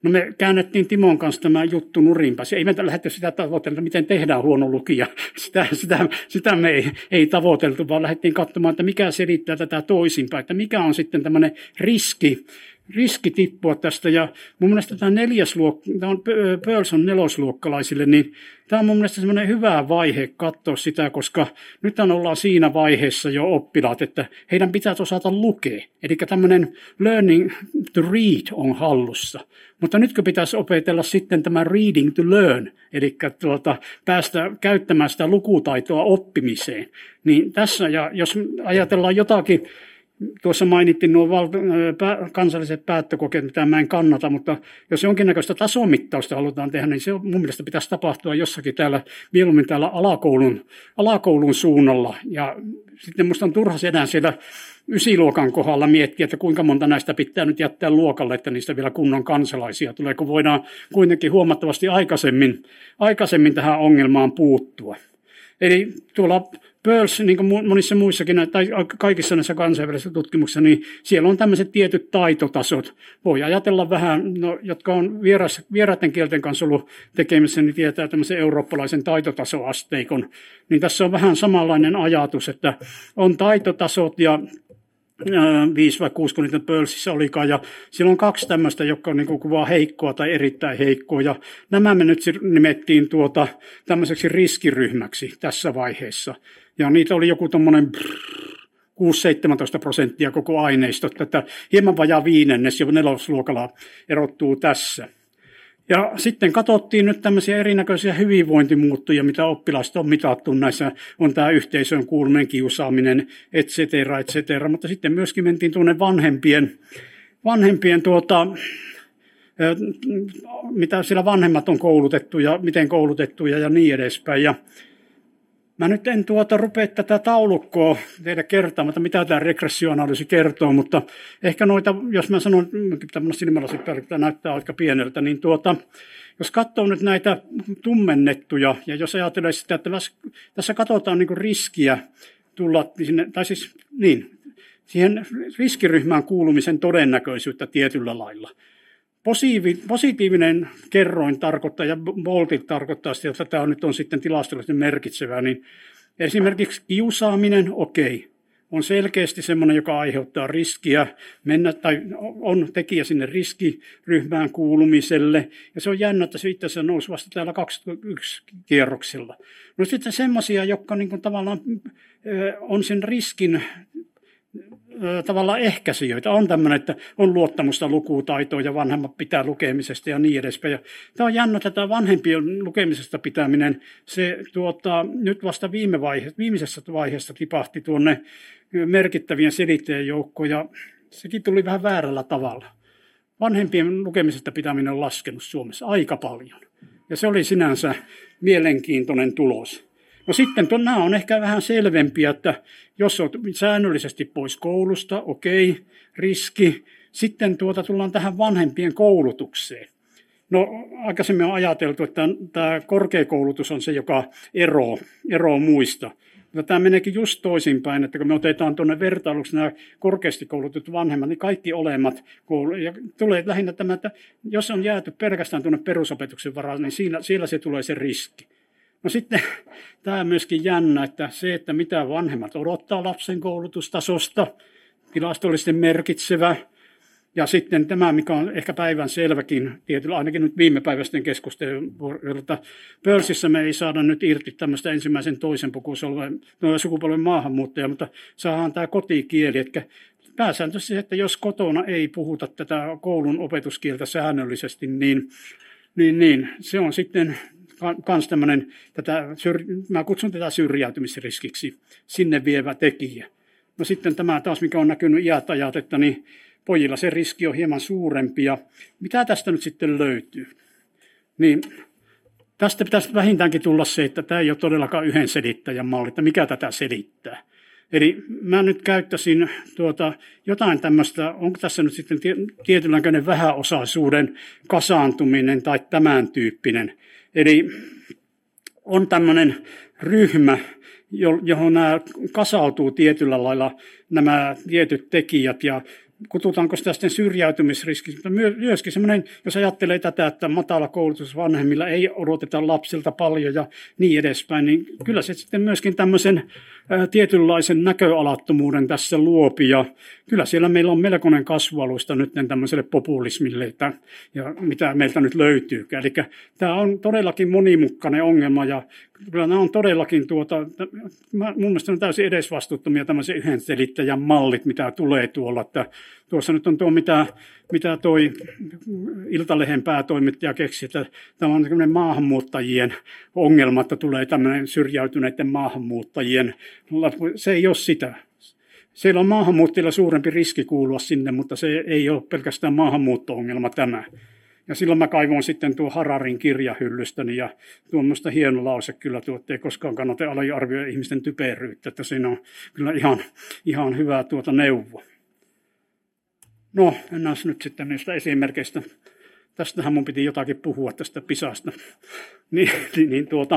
No me käännettiin Timon kanssa tämä juttu nurinpäin. Ei me lähdetty sitä tavoitella, miten tehdään huono lukija. Sitä, sitä, sitä me ei, ei tavoiteltu, vaan lähdettiin katsomaan, että mikä selittää tätä toisinpäin. Että mikä on sitten tämmöinen riski, riski tippua tästä. Ja mun mielestä tämä neljäs luokka, tämä on Pearls on nelosluokkalaisille, niin tämä on mun mielestä semmoinen hyvä vaihe katsoa sitä, koska nyt ollaan siinä vaiheessa jo oppilaat, että heidän pitää osata lukea. Eli tämmöinen learning to read on hallussa. Mutta nytkö pitäisi opetella sitten tämä reading to learn, eli tuota, päästä käyttämään sitä lukutaitoa oppimiseen. Niin tässä, ja jos ajatellaan jotakin, tuossa mainittiin nuo val- pä- kansalliset päättökokeet, mitä mä en kannata, mutta jos jonkinnäköistä tasomittausta halutaan tehdä, niin se on, mun mielestä pitäisi tapahtua jossakin täällä, mieluummin täällä alakoulun, alakoulun suunnalla. Ja sitten musta on turha enää siellä ysiluokan kohdalla miettiä, että kuinka monta näistä pitää nyt jättää luokalle, että niistä vielä kunnon kansalaisia tulee, kun voidaan kuitenkin huomattavasti aikaisemmin, aikaisemmin tähän ongelmaan puuttua. Eli tuolla Pearls, niin kuin monissa muissakin, tai kaikissa näissä kansainvälisissä tutkimuksissa, niin siellä on tämmöiset tietyt taitotasot. Voi ajatella vähän, no, jotka on vieras, vieraiden kielten kanssa ollut tekemisissä, niin tietää tämmöisen eurooppalaisen taitotasoasteikon. Niin tässä on vähän samanlainen ajatus, että on taitotasot ja viisi vai kuusi, kun niitä Pearlsissa olikaan, ja siellä on kaksi tämmöistä, jotka on niin kuin kuvaa heikkoa tai erittäin heikkoa, ja nämä me nyt nimettiin tuota tämmöiseksi riskiryhmäksi tässä vaiheessa, ja niitä oli joku tommoinen kuusi seitsemäntoista prosenttia koko aineisto, että hieman vajaa viidennes jo nelosluokalla erottuu tässä. Ja sitten katsottiin nyt tämmöisiä erinäköisiä hyvinvointimuuttuja, mitä oppilaista on mitattu. Näissä on tämä yhteisöön kuuluminen, kiusaaminen, et cetera, et cetera. Mutta sitten myöskin mentiin tuonne vanhempien, vanhempien tuota, mitä siellä vanhemmat on koulutettu ja miten koulutettuja ja niin edespäin. Ja mä nyt en tuota rupea tätä taulukkoa tehdä kertaamaan, mitä tämä regressioanalyysi kertoo, mutta ehkä noita, jos mä sanon, tämmöinen silmälasit näyttää aika pieneltä, niin tuota, jos katsoo nyt näitä tummennettuja, ja jos ajattelee sitä, että tässä katsotaan niin kuin riskiä tulla sinne, tai siis niin, siihen riskiryhmään kuulumisen todennäköisyyttä tietyllä lailla. Positiivinen kerroin tarkoittaa, ja boltit tarkoittaa sitä, että tämä nyt on sitten tilastollisesti merkitsevää, niin esimerkiksi kiusaaminen, okei, on selkeästi semmoinen, joka aiheuttaa riskiä mennä, tai on tekijä sinne riskiryhmään kuulumiselle, ja se on jännä, että se itse asiassa nousi vasta täällä kaksikymmentäyksi kierroksilla. No sitten semmoisia, jotka niin kuin tavallaan on sen riskin tavallaan ehkäisijöitä. On tämmöinen, että on luottamusta lukutaitoa ja vanhemmat pitää lukemisesta ja niin edespäin. Ja tämä on jännä, että tämä vanhempien lukemisesta pitäminen, se tuota, nyt vasta viime vaihe, viimeisessä vaiheessa tipahti tuonne merkittävien selittäjien joukkoon ja sekin tuli vähän väärällä tavalla. Vanhempien lukemisesta pitäminen on laskenut Suomessa aika paljon ja se oli sinänsä mielenkiintoinen tulos. No sitten to, nämä on ehkä vähän selvempiä, että jos olet säännöllisesti pois koulusta, okei, riski. Sitten tuota tullaan tähän vanhempien koulutukseen. No aikaisemmin on ajateltu, että tämä korkeakoulutus on se, joka eroo, eroo muista. Mutta tämä meneekin just toisinpäin, että kun me otetaan tuonne vertailuksi nämä korkeasti koulutetut vanhemmat, niin kaikki olemat koulu, ja tulee lähinnä tämä, että jos on jääty pelkästään tuonne perusopetuksen varaan, niin siinä, siellä se tulee se riski. No sitten tämä on myöskin jännä, että se, että mitä vanhemmat odottaa lapsen koulutustasosta, tilastollisesti merkitsevä, ja sitten tämä, mikä on ehkä päivän selväkin, tietyllä ainakin nyt viime päiväisten keskustelulta, Pearlsissa me ei saada nyt irti tämmöistä ensimmäisen toisen sukupolven maahanmuuttajaa, mutta saadaan tämä kotikieli, että pääsääntöisesti, että jos kotona ei puhuta tätä koulun opetuskieltä säännöllisesti, niin, niin, niin se on sitten kans tämmöinen, tätä, mä kutsun tätä syrjäytymisriskiksi, sinne vievä tekijä. No sitten tämä taas, mikä on näkynyt iät ajat, että niin pojilla se riski on hieman suurempi. Ja mitä tästä nyt sitten löytyy? Niin tästä pitäisi vähintäänkin tulla se, että tämä ei ole todellakaan yhden selittäjän malli, että mikä tätä selittää. Eli mä nyt käyttäisin tuota, jotain tämmöistä, onko tässä nyt sitten tietynlainen vähäosaisuuden kasaantuminen tai tämän tyyppinen. Eli on tämmöinen ryhmä, johon nämä kasautuu tietyllä lailla nämä tietyt tekijät ja kututaanko sitä sitten syrjäytymisriski, mutta myöskin semmoinen, jos ajattelee tätä, että matala koulutus vanhemmilla ei odoteta lapsilta paljon ja niin edespäin, niin kyllä se sitten myöskin tämmöisen ää, tietynlaisen näköalattomuuden tässä luopi, ja kyllä siellä meillä on melkoinen kasvualusta nyt tämmöiselle populismille, että, ja mitä meiltä nyt löytyykään. Eli tämä on todellakin monimutkainen ongelma, ja kyllä nämä on todellakin, tuota, mun mielestä on täysin edesvastuuttomia tämmöisiä yhdenselittäjän mallit, mitä tulee tuolla, että tuossa nyt on tuo, mitä, mitä toi Iltalehden päätoimittaja keksi, että tämä on tämmöinen maahanmuuttajien ongelma, että tulee tämmöinen syrjäytyneiden maahanmuuttajien, se ei ole sitä. Siellä on maahanmuuttajilla suurempi riski kuulua sinne, mutta se ei ole pelkästään maahanmuutto-ongelma tämä. Ja silloin mä kaivoin sitten tuo Hararin kirjahyllystäni, ja tuommoista hieno lause kyllä tuo, ettei koskaan kannata aliarvioida ihmisten typeryyttä, että siinä on kyllä ihan, ihan hyvä tuota neuvo. No, mennään nyt sitten niistä esimerkkeistä. Tästähän mun piti jotakin puhua tästä Pisasta. Niin, niin tuota,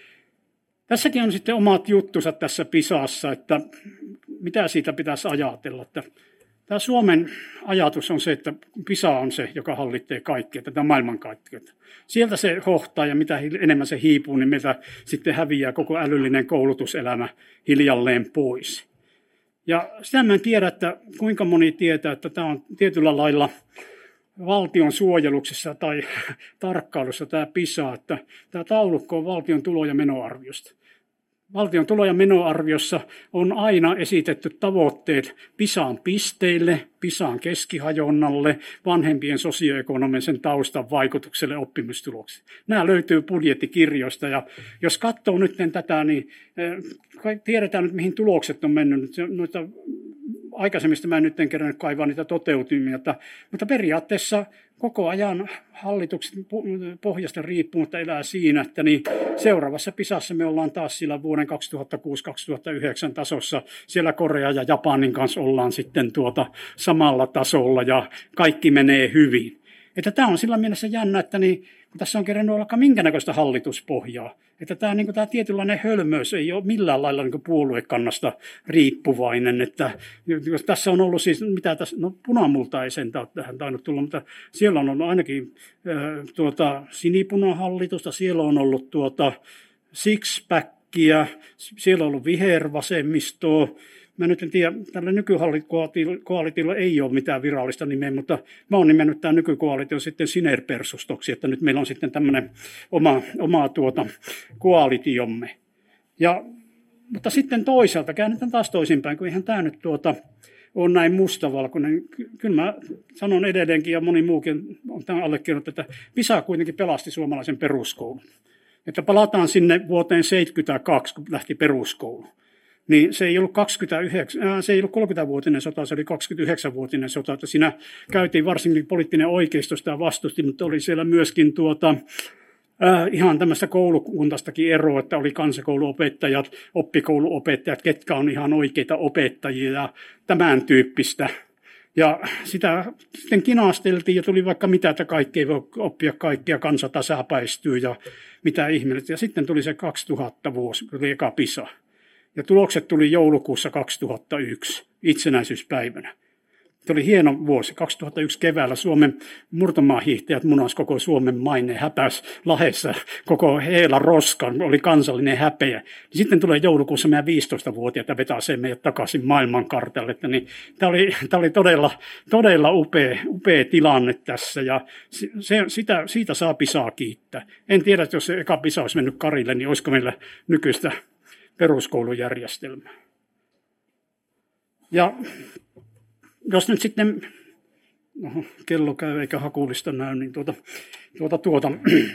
tässäkin on sitten omat juttunsa tässä Pisassa, että mitä siitä pitäisi ajatella. Että tämä Suomen ajatus on se, että Pisa on se, joka hallitsee kaikkea, tätä maailmankaikkeutta. Sieltä se hohtaa, ja mitä enemmän se hiipuu, niin meiltä sitten häviää koko älyllinen koulutuselämä hiljalleen pois. Ja sitä mä en tiedä, että kuinka moni tietää, että tämä on tietyllä lailla valtion suojeluksessa tai tarkkailussa tämä Pisa, että tämä taulukko on valtion tulo- ja menoarviosta. Valtion tulo- ja menoarviossa on aina esitetty tavoitteet Pisaan pisteille, Pisaan keskihajonnalle, vanhempien sosioekonomisen taustan vaikutukselle oppimistuloksiin. Nämä löytyy budjettikirjoista, ja jos katsoo nyt tätä, niin tiedetään nyt, mihin tulokset on mennyt. Noita aikaisemmista mä en nyt en kerännyt kaivaa niitä toteutumia, mutta periaatteessa koko ajan hallitukset pohjasta riippumatta elää siinä, että niin seuraavassa Pisassa me ollaan taas sillä vuoden kaksituhattakuusi kaksituhattayhdeksän tasossa. Siellä Korea ja Japanin kanssa ollaan sitten tuota samalla tasolla, ja kaikki menee hyvin. Että tämä on sillä mielessä jännä, että niin, kun tässä on kerännyt olla minkä näköistä hallituspohjaa. Että tämä, niin kuin, tämä tietynlainen hölmöys ei ole millään lailla niin kuin puoluekannasta riippuvainen. Että, tässä on ollut siis, mitä tässä, no punamulta ei sentään ole tähän tainnut tulla, mutta siellä on ollut ainakin äh, tuota, sinipunahallitusta, siellä on ollut tuota, sixpackia, siellä on ollut vihervasemmistoa. Mä nyt en tiedä, tällä nykykoalitiolla ei ole mitään virallista nimeä, mutta mä oon nimennyt tämän nykykoalition sitten Sinerpersustoksi, että nyt meillä on sitten tämmöinen oma, oma tuota, koalitiomme. Ja, mutta sitten toisaalta, käännetään taas toisinpäin, kun eihän tämä nyt tuota, on näin mustavalkoinen. Kyllä mä sanon edelleenkin, ja moni muukin on tämän allekirjoittanut, että Pisa kuitenkin pelasti suomalaisen peruskoulun. Että palataan sinne vuoteen seitsemänkymmentäkaksi, kun lähti peruskoulu. Niin se ei ollut kaksikymmentäyhdeksän, äh, se ei ollut kolmekymmentävuotinen sota, se oli kaksikymmentäyhdeksänvuotinen sota, että siinä käytiin varsinkin poliittinen oikeisto sitä vastusti, mutta oli siellä myöskin tuota, äh, ihan tämmöistä koulukuntastakin eroa, että oli kansakouluopettajat, oppikouluopettajat, ketkä on ihan oikeita opettajia ja tämän tyyppistä. Ja sitä sitten kinasteltiin ja tuli vaikka mitä, että kaikki ei voi oppia kaikkia, kansa tasapäistyy ja mitä ihmeellistä. Ja sitten tuli se kaksituhatta vuosi, oli eka Pisa. Ja tulokset tuli joulukuussa kaksituhattayksi, itsenäisyyspäivänä. Se oli hieno vuosi. kaksituhattayksi keväällä Suomen murtomaahiihtäjät munas koko Suomen maine, häpäs Lahdessa koko Heela Roskan, oli kansallinen häpeä. Sitten tulee joulukuussa meidän viisitoistavuotiaita vetää se meidät takaisin maailmankartalle. Että niin, tämä oli, tämä oli todella, todella upea, upea tilanne tässä, ja se, sitä, siitä saa Pisaa kiittää. En tiedä, että jos se eka Pisa olisi mennyt karille, niin olisiko meillä nykyistä peruskoulujärjestelmää. Ja jos nyt sitten, no, kello käy eikä hakulista näy, niin tuota, tuota, tuota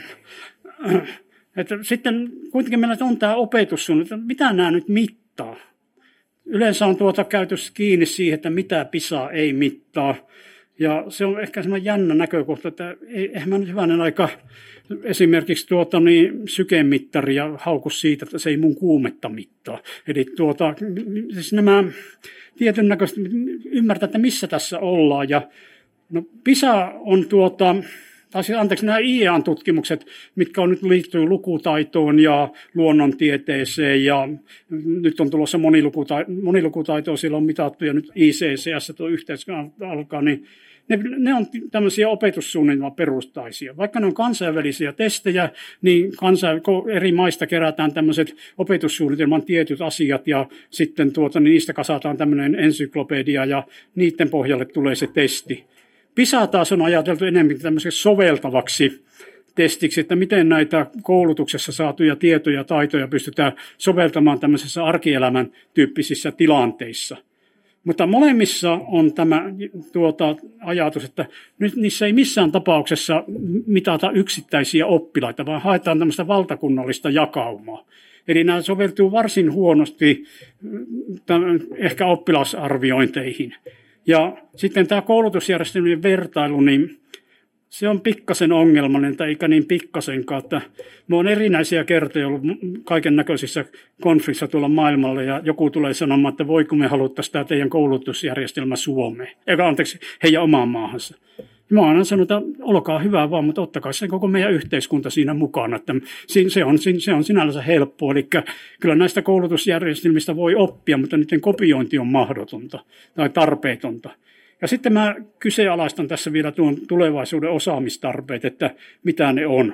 että sitten kuitenkin meillä on tämä opetussuunnitelma, mitä nämä nyt mittaa. Yleensä on tuota käyty kiinni siihen, että mitä Pisa ei mittaa. Ja se on ehkä semmoinen jännä näkökohta, että eihän mä nyt hyvänen aika esimerkiksi tuota, niin, sykemittaria hauku siitä, että se ei mun kuumetta mittaa. Eli tuota, siis nämä tietyn näköisesti ymmärtää, että missä tässä ollaan. Ja, no, Pisa on tuota, tai siis, anteeksi, nämä I E A-tutkimukset, mitkä on nyt liittyy lukutaitoon ja luonnontieteeseen, ja nyt on tulossa monilukutaito, monilukutaitoa, siellä on mitattu, ja nyt I C C S tuo yhteys alkaa, niin ne, ne on tämmöisiä opetussuunnitelmaperustaisia. Vaikka ne on kansainvälisiä testejä, niin kansa, eri maista kerätään tämmöiset opetussuunnitelman tietyt asiat, ja sitten tuota, niin niistä kasataan tämmöinen ensyklopedia, ja niiden pohjalle tulee se testi. PISA taas on ajateltu enemmän tämmöiseksi soveltavaksi testiksi, että miten näitä koulutuksessa saatuja tietoja ja taitoja pystytään soveltamaan tämmöisessä arkielämän tyyppisissä tilanteissa. Mutta molemmissa on tämä tuota, ajatus, että nyt niissä ei missään tapauksessa mitata yksittäisiä oppilaita, vaan haetaan tämmöistä valtakunnallista jakaumaa. Eli nämä soveltuu varsin huonosti tämän, ehkä oppilasarviointeihin. Ja sitten tämä koulutusjärjestelmien vertailu, niin se on pikkasen ongelmallinen, tai eikä niin pikkasenkaan, että me on erinäisiä kertoja ollut kaiken näköisissä konflikteissa tuolla maailmalla, ja joku tulee sanomaan, että voiko me haluttaisiin tämä teidän koulutusjärjestelmä Suomeen, eikä anteeksi, heidän omaan maahansa. Mä aina sanon, että olkaa hyvä vaan, mutta ottakaa sen koko meidän yhteiskunta siinä mukana, että se on, se on sinänsä helppoa, eli kyllä näistä koulutusjärjestelmistä voi oppia, mutta niiden kopiointi on mahdotonta tai tarpeetonta. Ja sitten mä kyseenalaistan tässä vielä tuon tulevaisuuden osaamistarpeet, että mitä ne on.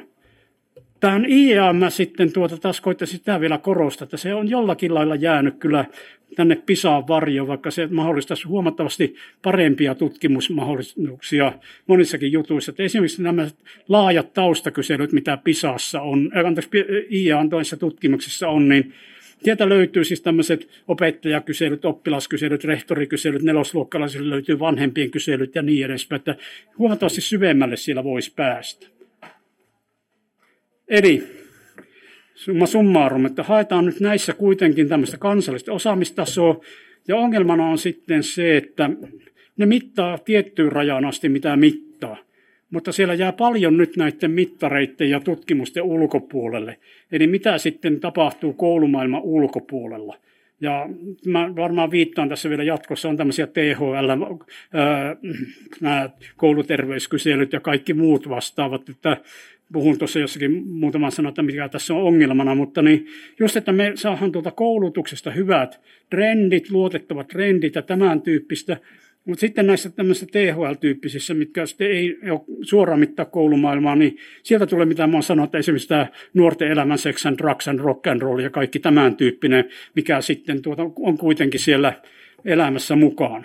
Tämän I E A mä sitten tuota, taas koittaisin sitä vielä korostaa, että se on jollakin lailla jäänyt kyllä tänne PISAan varjoon, vaikka se mahdollistaisi huomattavasti parempia tutkimusmahdollisuuksia monissakin jutuissa. Että esimerkiksi nämä laajat taustakyselyt, mitä PISAssa on, äh, anteeksi, I E A:n toisessa tutkimuksissa on, niin sieltä löytyy siis tämmöiset opettajakyselyt, oppilaskyselyt, rehtorikyselyt, nelosluokkalaisille löytyy vanhempien kyselyt ja niin edespäin, että huomattavasti syvemmälle siellä voisi päästä. Eli summa summarum, että haetaan nyt näissä kuitenkin tämmöistä kansallista osaamistasoa, ja ongelmana on sitten se, että ne mittaa tiettyyn rajaan asti, mitä mittaa. Mutta siellä jää paljon nyt näiden mittareiden ja tutkimusten ulkopuolelle. Eli mitä sitten tapahtuu koulumaailman ulkopuolella. Ja mä varmaan viittaan tässä vielä jatkossa, on tämmöisiä T H L, ää, nämä kouluterveyskyselyt ja kaikki muut vastaavat, että puhun tuossa jossakin muutaman sanan, että mikä tässä on ongelmana, mutta niin just, että me saadaan tuolta koulutuksesta hyvät trendit, luotettavat trendit ja tämän tyyppistä, mutta sitten näissä tämmöisissä T H L-tyyppisissä, mitkä sitten ei ole suoraan mittaa koulumaailmaa, niin sieltä tulee, mitä mä oon sanonut, että esimerkiksi tämä nuorten elämän sex and drugs and rock and roll ja kaikki tämän tyyppinen, mikä sitten tuota on kuitenkin siellä elämässä mukana.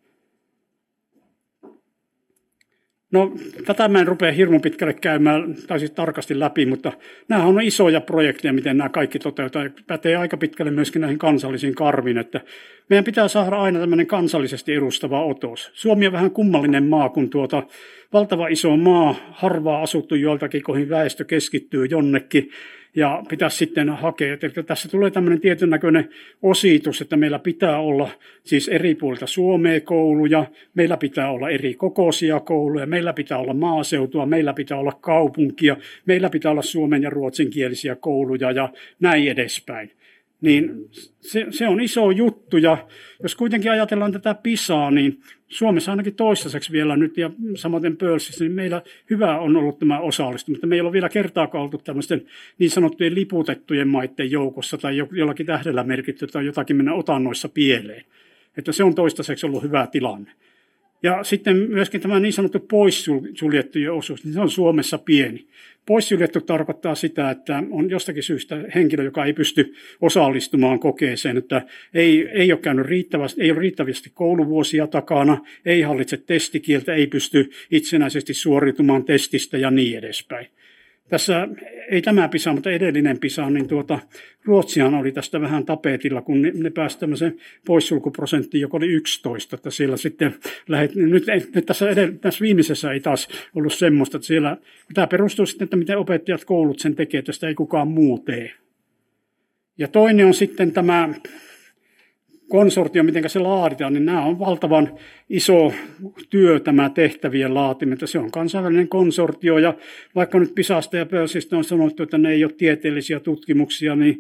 No, tätä mä en rupea hirmu pitkälle käymään, tai siis tarkasti läpi, mutta nämä on isoja projekteja, miten nämä kaikki toteutetaan. Pätee aika pitkälle myöskin näihin kansallisiin karviin, että meidän pitää saada aina tämmöinen kansallisesti edustava otos. Suomi on vähän kummallinen maa, kun tuota valtava iso maa, harvaa asuttu joiltakin, kohin väestö keskittyy jonnekin, ja pitäisi sitten hakea. Eli tässä tulee tämmöinen tietyn näköinen ositus, että meillä pitää olla siis eri puolilta Suomea kouluja, meillä pitää olla eri kokoisia kouluja, meillä pitää olla maaseutua, meillä pitää olla kaupunkia, meillä pitää olla suomen ja ruotsinkielisiä kouluja ja näin edespäin. Niin se, se on iso juttu, ja jos kuitenkin ajatellaan tätä PISAa, niin Suomessa ainakin toistaiseksi vielä nyt, ja samaten Pörssissä, niin meillä hyvä on ollut tämä osallistuminen, mutta me ei ole vielä kertaakaan oltu tämmöisten niin sanottujen liputettujen maiden joukossa, tai jollakin tähdellä merkitty, tai jotakin mennä otannoissa pieleen. Että se on toistaiseksi ollut hyvä tilanne. Ja sitten myöskin tämä niin sanottu poissuljettujen osuus, niin se on Suomessa pieni. Poissuljettu tarkoittaa sitä, että on jostakin syystä henkilö, joka ei pysty osallistumaan kokeeseen, että ei, ei ole käynyt riittävästi, ei ole riittävästi kouluvuosia takana, ei hallitse testikieltä, ei pysty itsenäisesti suoritumaan testistä ja niin edespäin. Tässä ei tämä PISA, mutta edellinen PISA, niin tuota, Ruotsihan oli tästä vähän tapetilla, kun ne, ne pääsi tämmöiseen poissulkuprosenttiin, joka oli yksitoista, että siellä sitten lähet, nyt, nyt tässä, edellä, tässä viimeisessä ei taas ollut semmoista, että siellä, tämä perustuu sitten, että miten opettajat koulut sen tekee, että sitä ei kukaan muu tee. Ja toinen on sitten tämä konsortio, miten se laaditaan, niin nämä on valtavan iso työ tämä tehtävien laatiminen. Se on kansainvälinen konsortio, ja vaikka nyt PISAsta ja Pörssistä on sanottu, että ne ei ole tieteellisiä tutkimuksia, niin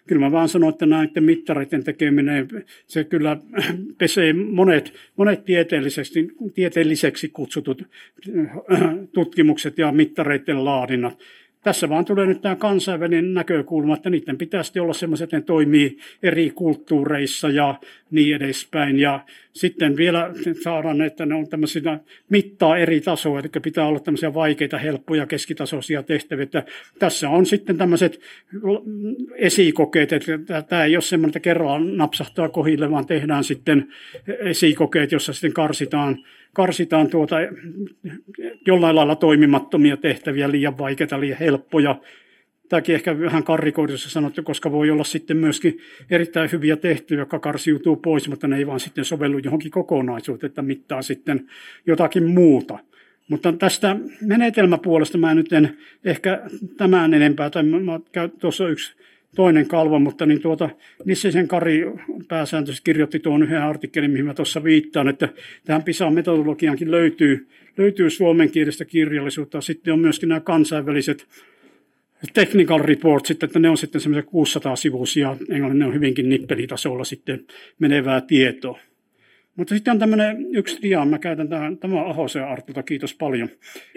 kyllä mä vaan sanon, että näiden mittareiden tekeminen, se kyllä pesee monet, monet tieteelliseksi, tieteelliseksi kutsutut tutkimukset ja mittareiden laadinnat. Tässä vaan tulee nyt tämä kansainvälinen näkökulma, että niiden pitäisi olla sellaiset, että ne toimii eri kulttuureissa ja niin edespäin. Ja sitten vielä saadaan, että ne on tämmöisiä mittaa eri tasoja, eli pitää olla tämmöisiä vaikeita, helppoja, keskitasoisia tehtäviä. Että tässä on sitten tämmöiset esikokeet, että tämä ei ole semmoinen, että kerralla napsahtaa kohille, vaan tehdään sitten esikokeet, jossa sitten karsitaan karsitaan tuota jollain lailla toimimattomia tehtäviä, liian vaikeita, liian helppoja. Tämäkin ehkä vähän karrikoidussa sanottu, koska voi olla sitten myöskin erittäin hyviä tehtäviä, jotka karsiutuu pois, mutta ne ei vaan sitten sovellu johonkin kokonaisuuteen, että mittaa sitten jotakin muuta. Mutta tästä menetelmäpuolesta mä nyt en ehkä tämän enempää, tai mä käyn tuossa yksi toinen kalvo, mutta niin tuota, Nissisen Kari pääsääntöisesti kirjoitti tuon yhden artikkelin, mihin mä tuossa viittaan, että tähän PISA-metodologiaankin löytyy, löytyy suomenkielistä kirjallisuutta. Sitten on myöskin nämä kansainväliset technical reports, että ne on sitten semmoisia kuusisataa-sivuisia, englannin ne on hyvinkin nippelitasolla sitten menevää tietoa. Mutta sitten on tämmöinen yksi dia, mä käytän tämän, tämä on Ahosen Artulta, kiitos paljon.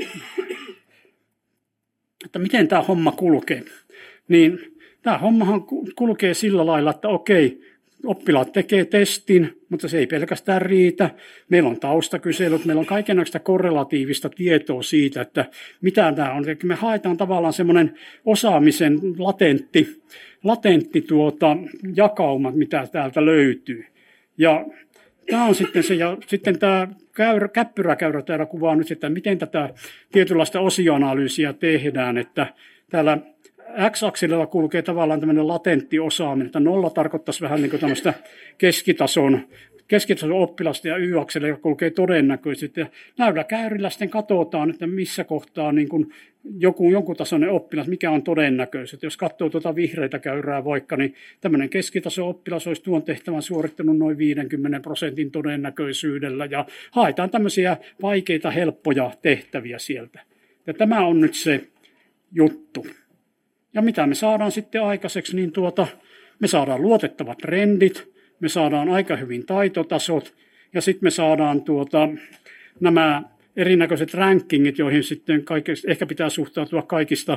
Että miten tämä homma kulkee, niin tämä hommahan kulkee sillä lailla, että okei, oppilaat tekee testin, mutta se ei pelkästään riitä. Meillä on taustakyselyt, meillä on kaikenlaista korrelatiivista tietoa siitä, että mitä tämä on. Eli me haetaan tavallaan semmoinen osaamisen latentti, latentti tuota, jakauma, mitä täältä löytyy. Ja tämä on sitten se, ja sitten tämä käyrä, käppyräkäyrä täällä kuvaa nyt, että miten tätä tietynlaista osioanalyysiä tehdään, että täällä X-akselilla kulkee tavallaan tämmöinen latentti osaaminen, että nolla tarkoittaisi vähän niin kuin tämmöistä keskitason, keskitason oppilasta ja Y-akselilla kulkee todennäköisesti. Näillä käyrillä sitten katsotaan, että missä kohtaa niin kuin joku, jonkun tasoinen oppilas, mikä on todennäköisesti. Jos katsoo tuota vihreitä käyrää vaikka, niin tämmöinen keskitason oppilas olisi tuon tehtävän suorittanut noin viidenkymmenen prosentin todennäköisyydellä ja haetaan tämmöisiä vaikeita, helppoja tehtäviä sieltä. Ja tämä on nyt se juttu. Ja mitä me saadaan sitten aikaiseksi, niin tuota, me saadaan luotettavat trendit, me saadaan aika hyvin taitotasot, ja sitten me saadaan tuota, nämä erinäköiset rankingit, joihin sitten kaikista, ehkä pitää suhtautua kaikista,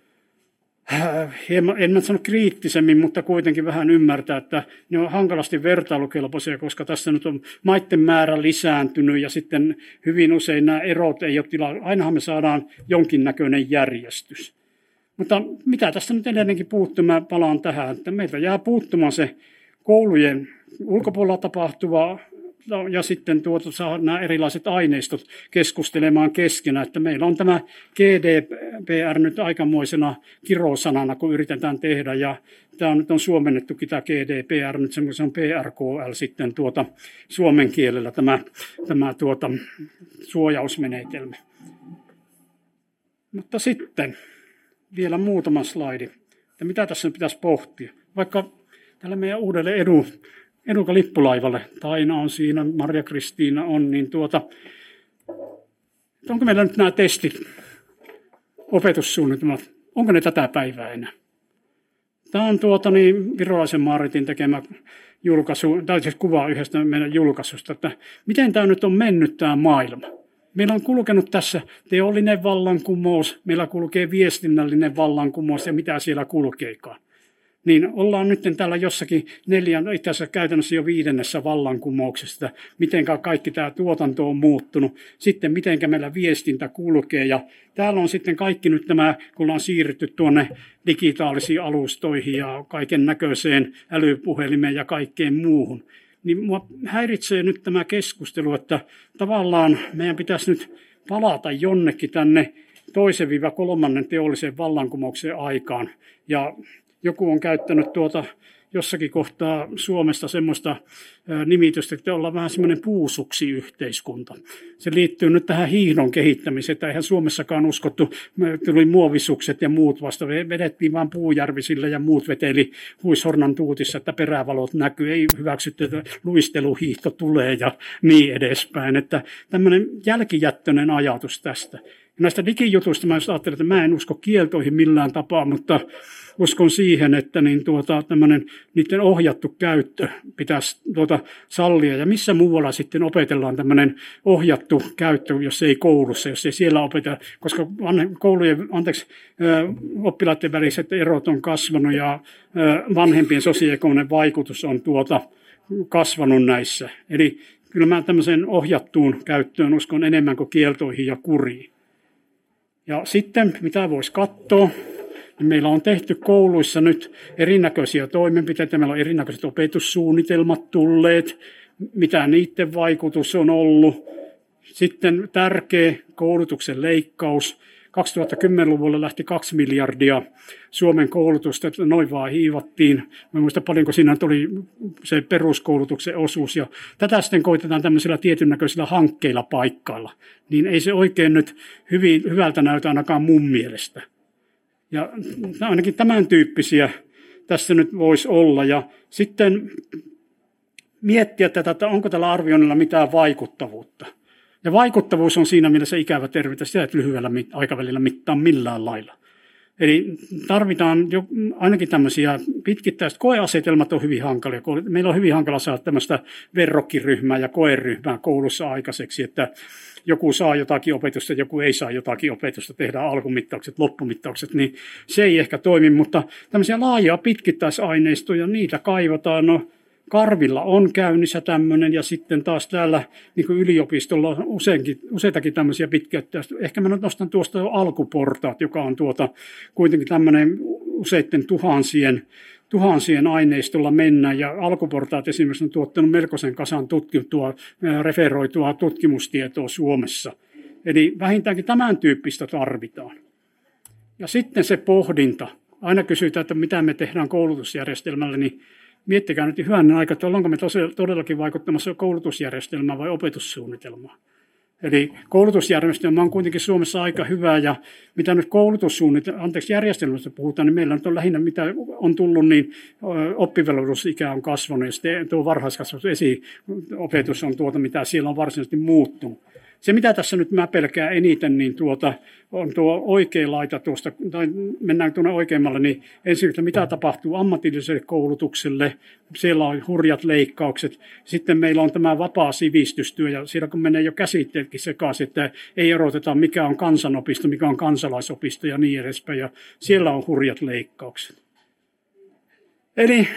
en mä sano kriittisemmin, mutta kuitenkin vähän ymmärtää, että ne on hankalasti vertailukelpoisia, koska tässä nyt on maiden määrä lisääntynyt, ja sitten hyvin usein nämä erot ei ole tilaa. Ainahan me saadaan jonkinnäköinen järjestys. Mutta mitä tästä nyt edelleenkin puuttuu, mä palaan tähän, että meiltä jää puuttumaan se koulujen ulkopuolella tapahtuva ja sitten tuota, saa nämä erilaiset aineistot keskustelemaan keskenään, että meillä on tämä G D P R nyt aikamoisena kirosanana, kun yritetään tehdä, ja tämä on nyt on suomennettukin tämä G D P R, nyt se on P R K L sitten tuota, suomen kielellä tämä, tämä tuota, suojausmenetelmä. Mutta sitten vielä muutama slaidi, että mitä tässä pitäisi pohtia. Vaikka tällä meidän uudelle edu, Eduka-lippulaivalle, Taina on siinä, Marja-Kristiina on, niin tuota, onko meillä nyt nämä testit, opetussuunnitelmat, onko ne tätä päivää enää? Tämä on tuota, niin, Virolaisen Maaritin tekemä julkaisu, tai siis kuva yhdestä meidän julkaisusta, että miten tämä nyt on mennyt tämä maailma. Meillä on kulkenut tässä teollinen vallankumous, meillä kulkee viestinnällinen vallankumous ja mitä siellä kulkeekaan. Niin ollaan nyt täällä jossakin neljän, itse asiassa käytännössä jo viidennessä vallankumouksesta, miten kaikki tämä tuotanto on muuttunut, sitten miten meillä viestintä kulkee. Ja täällä on sitten kaikki nyt nämä, kun on siirrytty tuonne digitaalisiin alustoihin ja kaiken näköiseen älypuhelimeen ja kaikkeen muuhun. Niin minua häiritsee nyt tämä keskustelu, että tavallaan meidän pitäisi nyt palata jonnekin tänne toisen viiva kolmannen teollisen vallankumouksen aikaan. Ja joku on käyttänyt tuota jossakin kohtaa Suomesta semmoista nimitystä, että ollaan vähän semmoinen puusuksi-yhteiskunta. Se liittyy nyt tähän hiihdon kehittämiseen, että eihän Suomessakaan uskottu, tuli muovisukset ja muut vasta, vedettiin vaan puujärvisillä ja muut veteli huishornan tuutissa, että perävalot näkyy, ei hyväksytty, että luisteluhiihto tulee ja niin edespäin, että tämmöinen jälkijättöinen ajatus tästä. Ja näistä digijutuista mä ajattelen, että mä en usko kieltoihin millään tapaa, mutta uskon siihen, että niin tuota, tämmöinen niiden ohjattu käyttö pitäisi tuota sallia. Ja missä muualla sitten opetellaan tämmöinen ohjattu käyttö, jos ei koulussa, jos ei siellä opetella. Koska koulujen, anteeksi, oppilaiden väliset erot on kasvanut ja vanhempien sosioekonominen vaikutus on tuota kasvanut näissä. Eli kyllä mä tämmöiseen ohjattuun käyttöön uskon enemmän kuin kieltoihin ja kuriin. Ja sitten, mitä voisi katsoa, niin meillä on tehty kouluissa nyt erinäköisiä toimenpiteitä, meillä on erinäköiset opetussuunnitelmat tulleet, mitä niiden vaikutus on ollut. Sitten tärkeä koulutuksen leikkaus. kaksituhattakymmenluvulla lähti kaksi miljardia Suomen koulutusta, että noin vaan hiivattiin. Mä muistan paljonko siinä tuli se peruskoulutuksen osuus. Ja tätä sitten koitetaan tämmöisillä tietyn näköisillä hankkeilla paikkailla. Niin ei se oikein nyt hyvin, hyvältä näytä ainakaan mun mielestä. Ja ainakin tämän tyyppisiä tässä nyt voisi olla. Ja sitten miettiä tätä, että onko tällä arvioinnilla mitään vaikuttavuutta. Ja vaikuttavuus on siinä mielessä ikävä terveitä, sitä et lyhyellä aikavälillä mittaa millään lailla. Eli tarvitaan jo ainakin tämmöisiä pitkittäiset koeasetelmat on hyvin hankalia. Meillä on hyvin hankala saada tämmöistä verrokkiryhmää ja koeryhmää koulussa aikaiseksi, että joku saa jotakin opetusta, joku ei saa jotakin opetusta, tehdään alkumittaukset, loppumittaukset, niin se ei ehkä toimi, mutta tämmöisiä laajia pitkittäisaineistoja, niitä kaivataan. No, Karvilla on käynnissä tämmöinen, ja sitten taas täällä niin kuin yliopistolla on useinkin, useitakin tämmöisiä pitkäyttöjä. Ehkä mä nostan tuosta jo alkuportaat, joka on tuota, kuitenkin tämmöinen useitten tuhansien, tuhansien aineistolla mennä, ja alkuportaat esimerkiksi on tuottanut melkoisen kasan tutkittua, referoitua tutkimustietoa Suomessa. Eli vähintäänkin tämän tyyppistä tarvitaan. Ja sitten se pohdinta. Aina kysytään, että mitä me tehdään koulutusjärjestelmällä, niin miettikää nyt hyvänen aika, että ollaanko me todellakin vaikuttamassa koulutusjärjestelmään vai opetussuunnitelmaan. Eli koulutusjärjestelmä on kuitenkin Suomessa aika hyvä, ja mitä nyt koulutussuunnitelmasta, anteeksi järjestelmästä puhutaan, niin meillä nyt on lähinnä mitä on tullut, niin oppivelvollisuusikä on kasvanut, ja sitten tuo varhaiskasvatus esiopetus on tuota, mitä siellä on varsinaisesti muuttunut. Se, mitä tässä nyt mä pelkään eniten, niin tuota, on tuo oikea laita tuosta, tai mennään tuonne oikeammalle, niin ensin, että mitä tapahtuu ammatilliselle koulutukselle, siellä on hurjat leikkaukset, sitten meillä on tämä vapaa sivistystyö, ja siellä kun menee jo käsitteetkin sekaisin, että ei eroteta, mikä on kansanopisto, mikä on kansalaisopisto ja niin edespäin, ja siellä on hurjat leikkaukset. Eli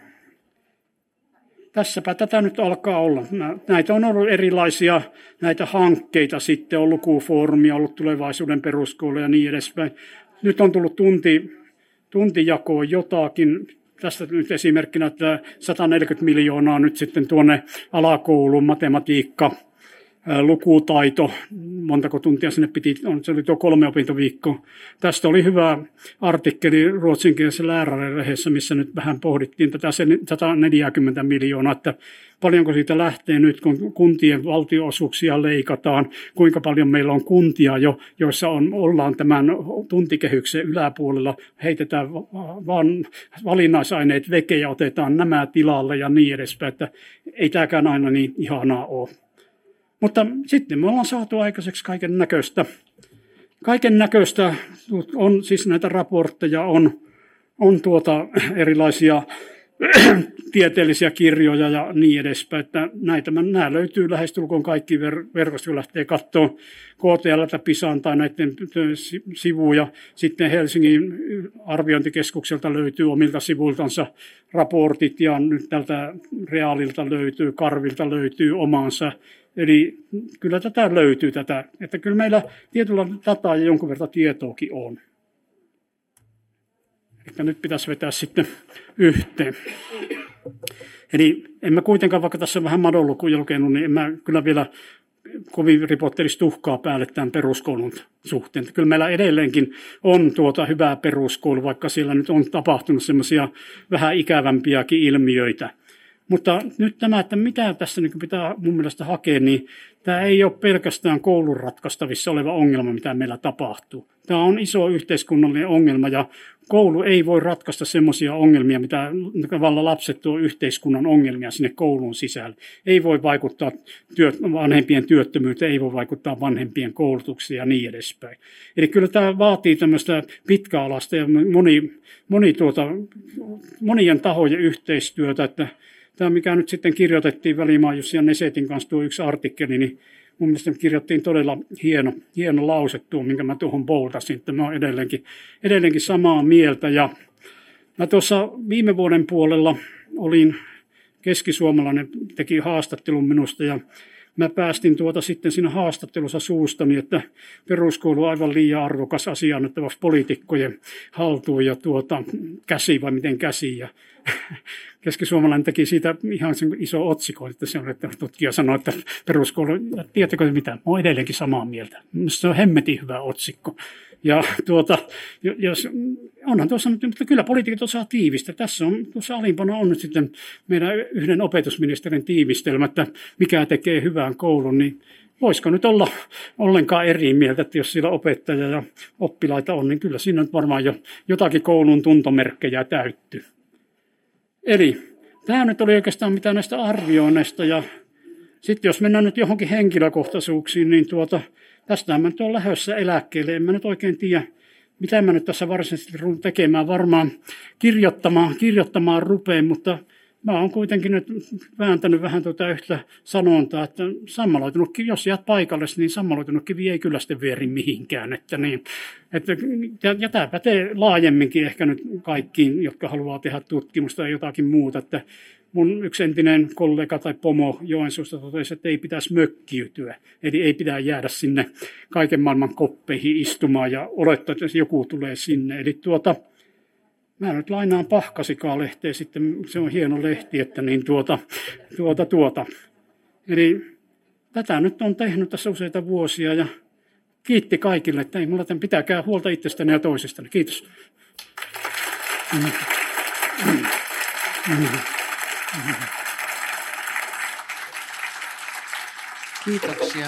tässäpä tätä nyt alkaa olla. Näitä on ollut erilaisia näitä hankkeita, sitten on lukufoorumia, ollut tulevaisuuden peruskoulu ja niin edespäin. Nyt on tullut tunti, tuntijakoon jotakin. Tästä nyt esimerkkinä, että sata neljäkymmentä miljoonaa nyt sitten tuonne alakouluun, matematiikka, lukutaito, montako tuntia sinne piti, se oli tuo kolme opintoviikkoa. Tästä oli hyvä artikkeli ruotsinkielisessä läärärilehdessä, missä nyt vähän pohdittiin tätä sata neljäkymmentä miljoonaa, että paljonko siitä lähtee nyt, kun kuntien valtionosuuksia leikataan, kuinka paljon meillä on kuntia jo, joissa on, ollaan tämän tuntikehyksen yläpuolella, heitetään vaan valinnaisaineet veke ja otetaan nämä tilalle ja niin edespäin, että ei tämäkään aina niin ihanaa ole. Mutta sitten me ollaan saatu aikaiseksi kaiken näköistä. Kaiken näköistä on siis näitä raportteja, on, on tuota erilaisia tieteellisiä kirjoja ja niin edespäin. Että näitä, nämä löytyy lähestulkoon kaikki ver, verkosta, kun lähtee katsomaan K T L:ltä Pisan tai näiden sivuja. Sitten Helsingin arviointikeskukselta löytyy omilta sivuiltansa raportit ja nyt tältä Realilta löytyy, Karvilta löytyy omansa. Eli kyllä tätä löytyy tätä, että kyllä meillä tietyllä dataa ja jonkun verran tietoakin on. Eli nyt pitäisi vetää sitten yhteen. Eli en mä kuitenkaan, vaikka tässä on vähän madonlukuja lukenut, niin en mä kyllä vielä kovin ripottelisi tuhkaa päälle tämän peruskoulun suhteen. Kyllä meillä edelleenkin on tuota hyvää peruskoulu, vaikka siellä nyt on tapahtunut semmoisia vähän ikävämpiäkin ilmiöitä. Mutta nyt tämä, että mitä tässä niin pitää mun mielestä hakea, niin tämä ei ole pelkästään koulun ratkaistavissa oleva ongelma, mitä meillä tapahtuu. Tämä on iso yhteiskunnallinen ongelma ja koulu ei voi ratkaista semmoisia ongelmia, mitä tavallaan lapset tuo yhteiskunnan ongelmia sinne kouluun sisälle. Ei voi vaikuttaa työt, vanhempien työttömyyteen, ei voi vaikuttaa vanhempien koulutukseen ja niin edespäin. Eli kyllä tämä vaatii tämmöistä pitkäalaista ja moni, moni tuota, monien tahojen yhteistyötä, että tämä, mikä nyt sitten kirjoitettiin Välimaan Jussi ja Nesetin kanssa, tuo yksi artikkeli, niin mun mielestä kirjoittiin todella hieno, hieno lause tuo, minkä mä tuohon boultasin, että mä oon edelleenkin, edelleenkin samaa mieltä. Ja mä tuossa viime vuoden puolella olin, keskisuomalainen teki haastattelun minusta ja mä päästin tuota sitten siinä haastattelussa suustani, että peruskoulu on aivan liian arvokas asia annettavaksi poliitikkojen haltuun ja tuota, käsi vai miten käsi. Ja keskisuomalainen teki siitä ihan sen iso otsikko, että se on, että tutkija sanoi, että peruskoulu, tiedättekö mitä, mä oon edelleenkin samaa mieltä. Se on hemmetin hyvä otsikko. Ja tuota, jos, onhan tuossa nyt, mutta kyllä poliitikot osaa tiivistä. Tässä on, tuossa alimpana on nyt sitten meidän yhden opetusministerin tiivistelmä, että mikä tekee hyvän koulun, niin voisiko nyt olla ollenkaan eri mieltä, että jos siellä opettaja ja oppilaita on, niin kyllä siinä nyt varmaan jo jotakin koulun tuntomerkkejä täyttyy. Eli tämä nyt oli oikeastaan mitään näistä arvioinneista ja sitten jos mennään nyt johonkin henkilökohtaisuuksiin, niin tuota, tästähän mä nyt olen lähdössä eläkkeelle. En mä nyt oikein tiedä, mitä mä nyt tässä varsinaisesti ruun tekemään. Varmaan kirjoittamaan, kirjoittamaan rupeen, mutta mä oon kuitenkin nyt vääntänyt vähän tuota yhtä sanontaa, että sammaloitunut, jos jäät paikalle, niin sammaloitunut kivi ei kyllä sitten vieri mihinkään. Että niin, että, ja, ja tämä pätee laajemminkin ehkä nyt kaikkiin, jotka haluaa tehdä tutkimusta ja jotakin muuta, että mun yksi entinen kollega tai pomo Joensuusta totesi, että ei pitäisi mökkiytyä. Eli ei pidä jäädä sinne kaiken maailman koppeihin istumaan ja odottaa, että joku tulee sinne. Eli tuota, mä nyt lainaan Pahkasikaa-lehteä sitten, se on hieno lehti, että niin tuota, tuota, tuota. Eli tätä nyt on tehnyt tässä useita vuosia ja kiitti kaikille, että ei mulla tämän pitääkää huolta itsestäni ja toisestani. Kiitos. Kiitoksia.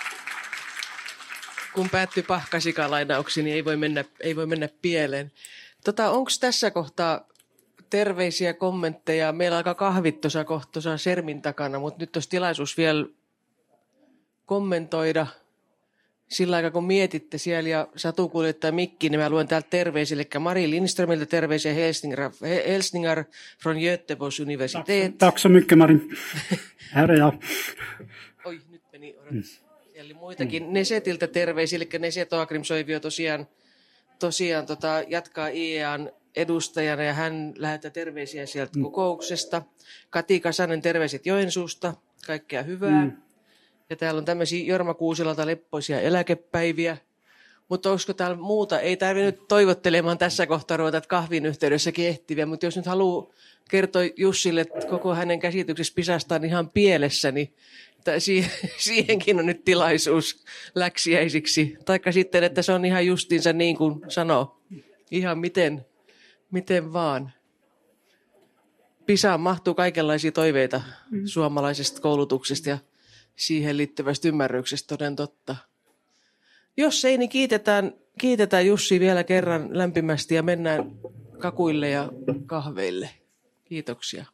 Kun päättyi Pahkasika-lainauksiin, niin ei voi mennä, ei voi mennä pieleen. Tota, onko tässä kohtaa terveisiä, kommentteja? Meillä alkaa kahvit tuossa kohta sermin takana, mutta nyt olisi tilaisuus vielä kommentoida. Sillä aikaa kun mietitte siellä ja satukuljettaja Mikki, niin mä luen täältä terveisiä. Eli Mari Lindströmiltä terveisiä Helsingar, Helsingar från Göteborgs universitet. Tack så mycket, Mari. Herre ja. Oi, nyt meni. Mm. Siellä oli muitakin. Mm. Nesetiltä terveisiä, eli Neset Oakrim-Soivio tosiaan, tosiaan tota, jatkaa I E A:n edustajana ja hän lähettää terveisiä sieltä mm. kokouksesta. Kati Kasanen terveiset Joensuusta, kaikkea hyvää. Mm. Ja täällä on tämmöisiä Jorma Kuusilalta leppoisia eläkepäiviä. Mutta olisiko täällä muuta? Ei tarvitse nyt toivottelemaan tässä kohtaa ruveta, että kahvin yhteydessäkin ehtiviä. Mutta jos nyt haluaa kertoa Jussille, että koko hänen käsityksessä Pisasta on ihan pielessä, niin siihenkin on nyt tilaisuus läksiäisiksi. Taikka sitten, että se on ihan justiinsa niin kuin sanoo. Ihan miten, miten vaan. Pisaan mahtuu kaikenlaisia toiveita mm. suomalaisesta koulutuksesta ja siihen liittyvästä ymmärryksestä, toden totta. Jos ei, niin kiitetään, kiitetään Jussi vielä kerran lämpimästi ja mennään kakuille ja kahveille. Kiitoksia.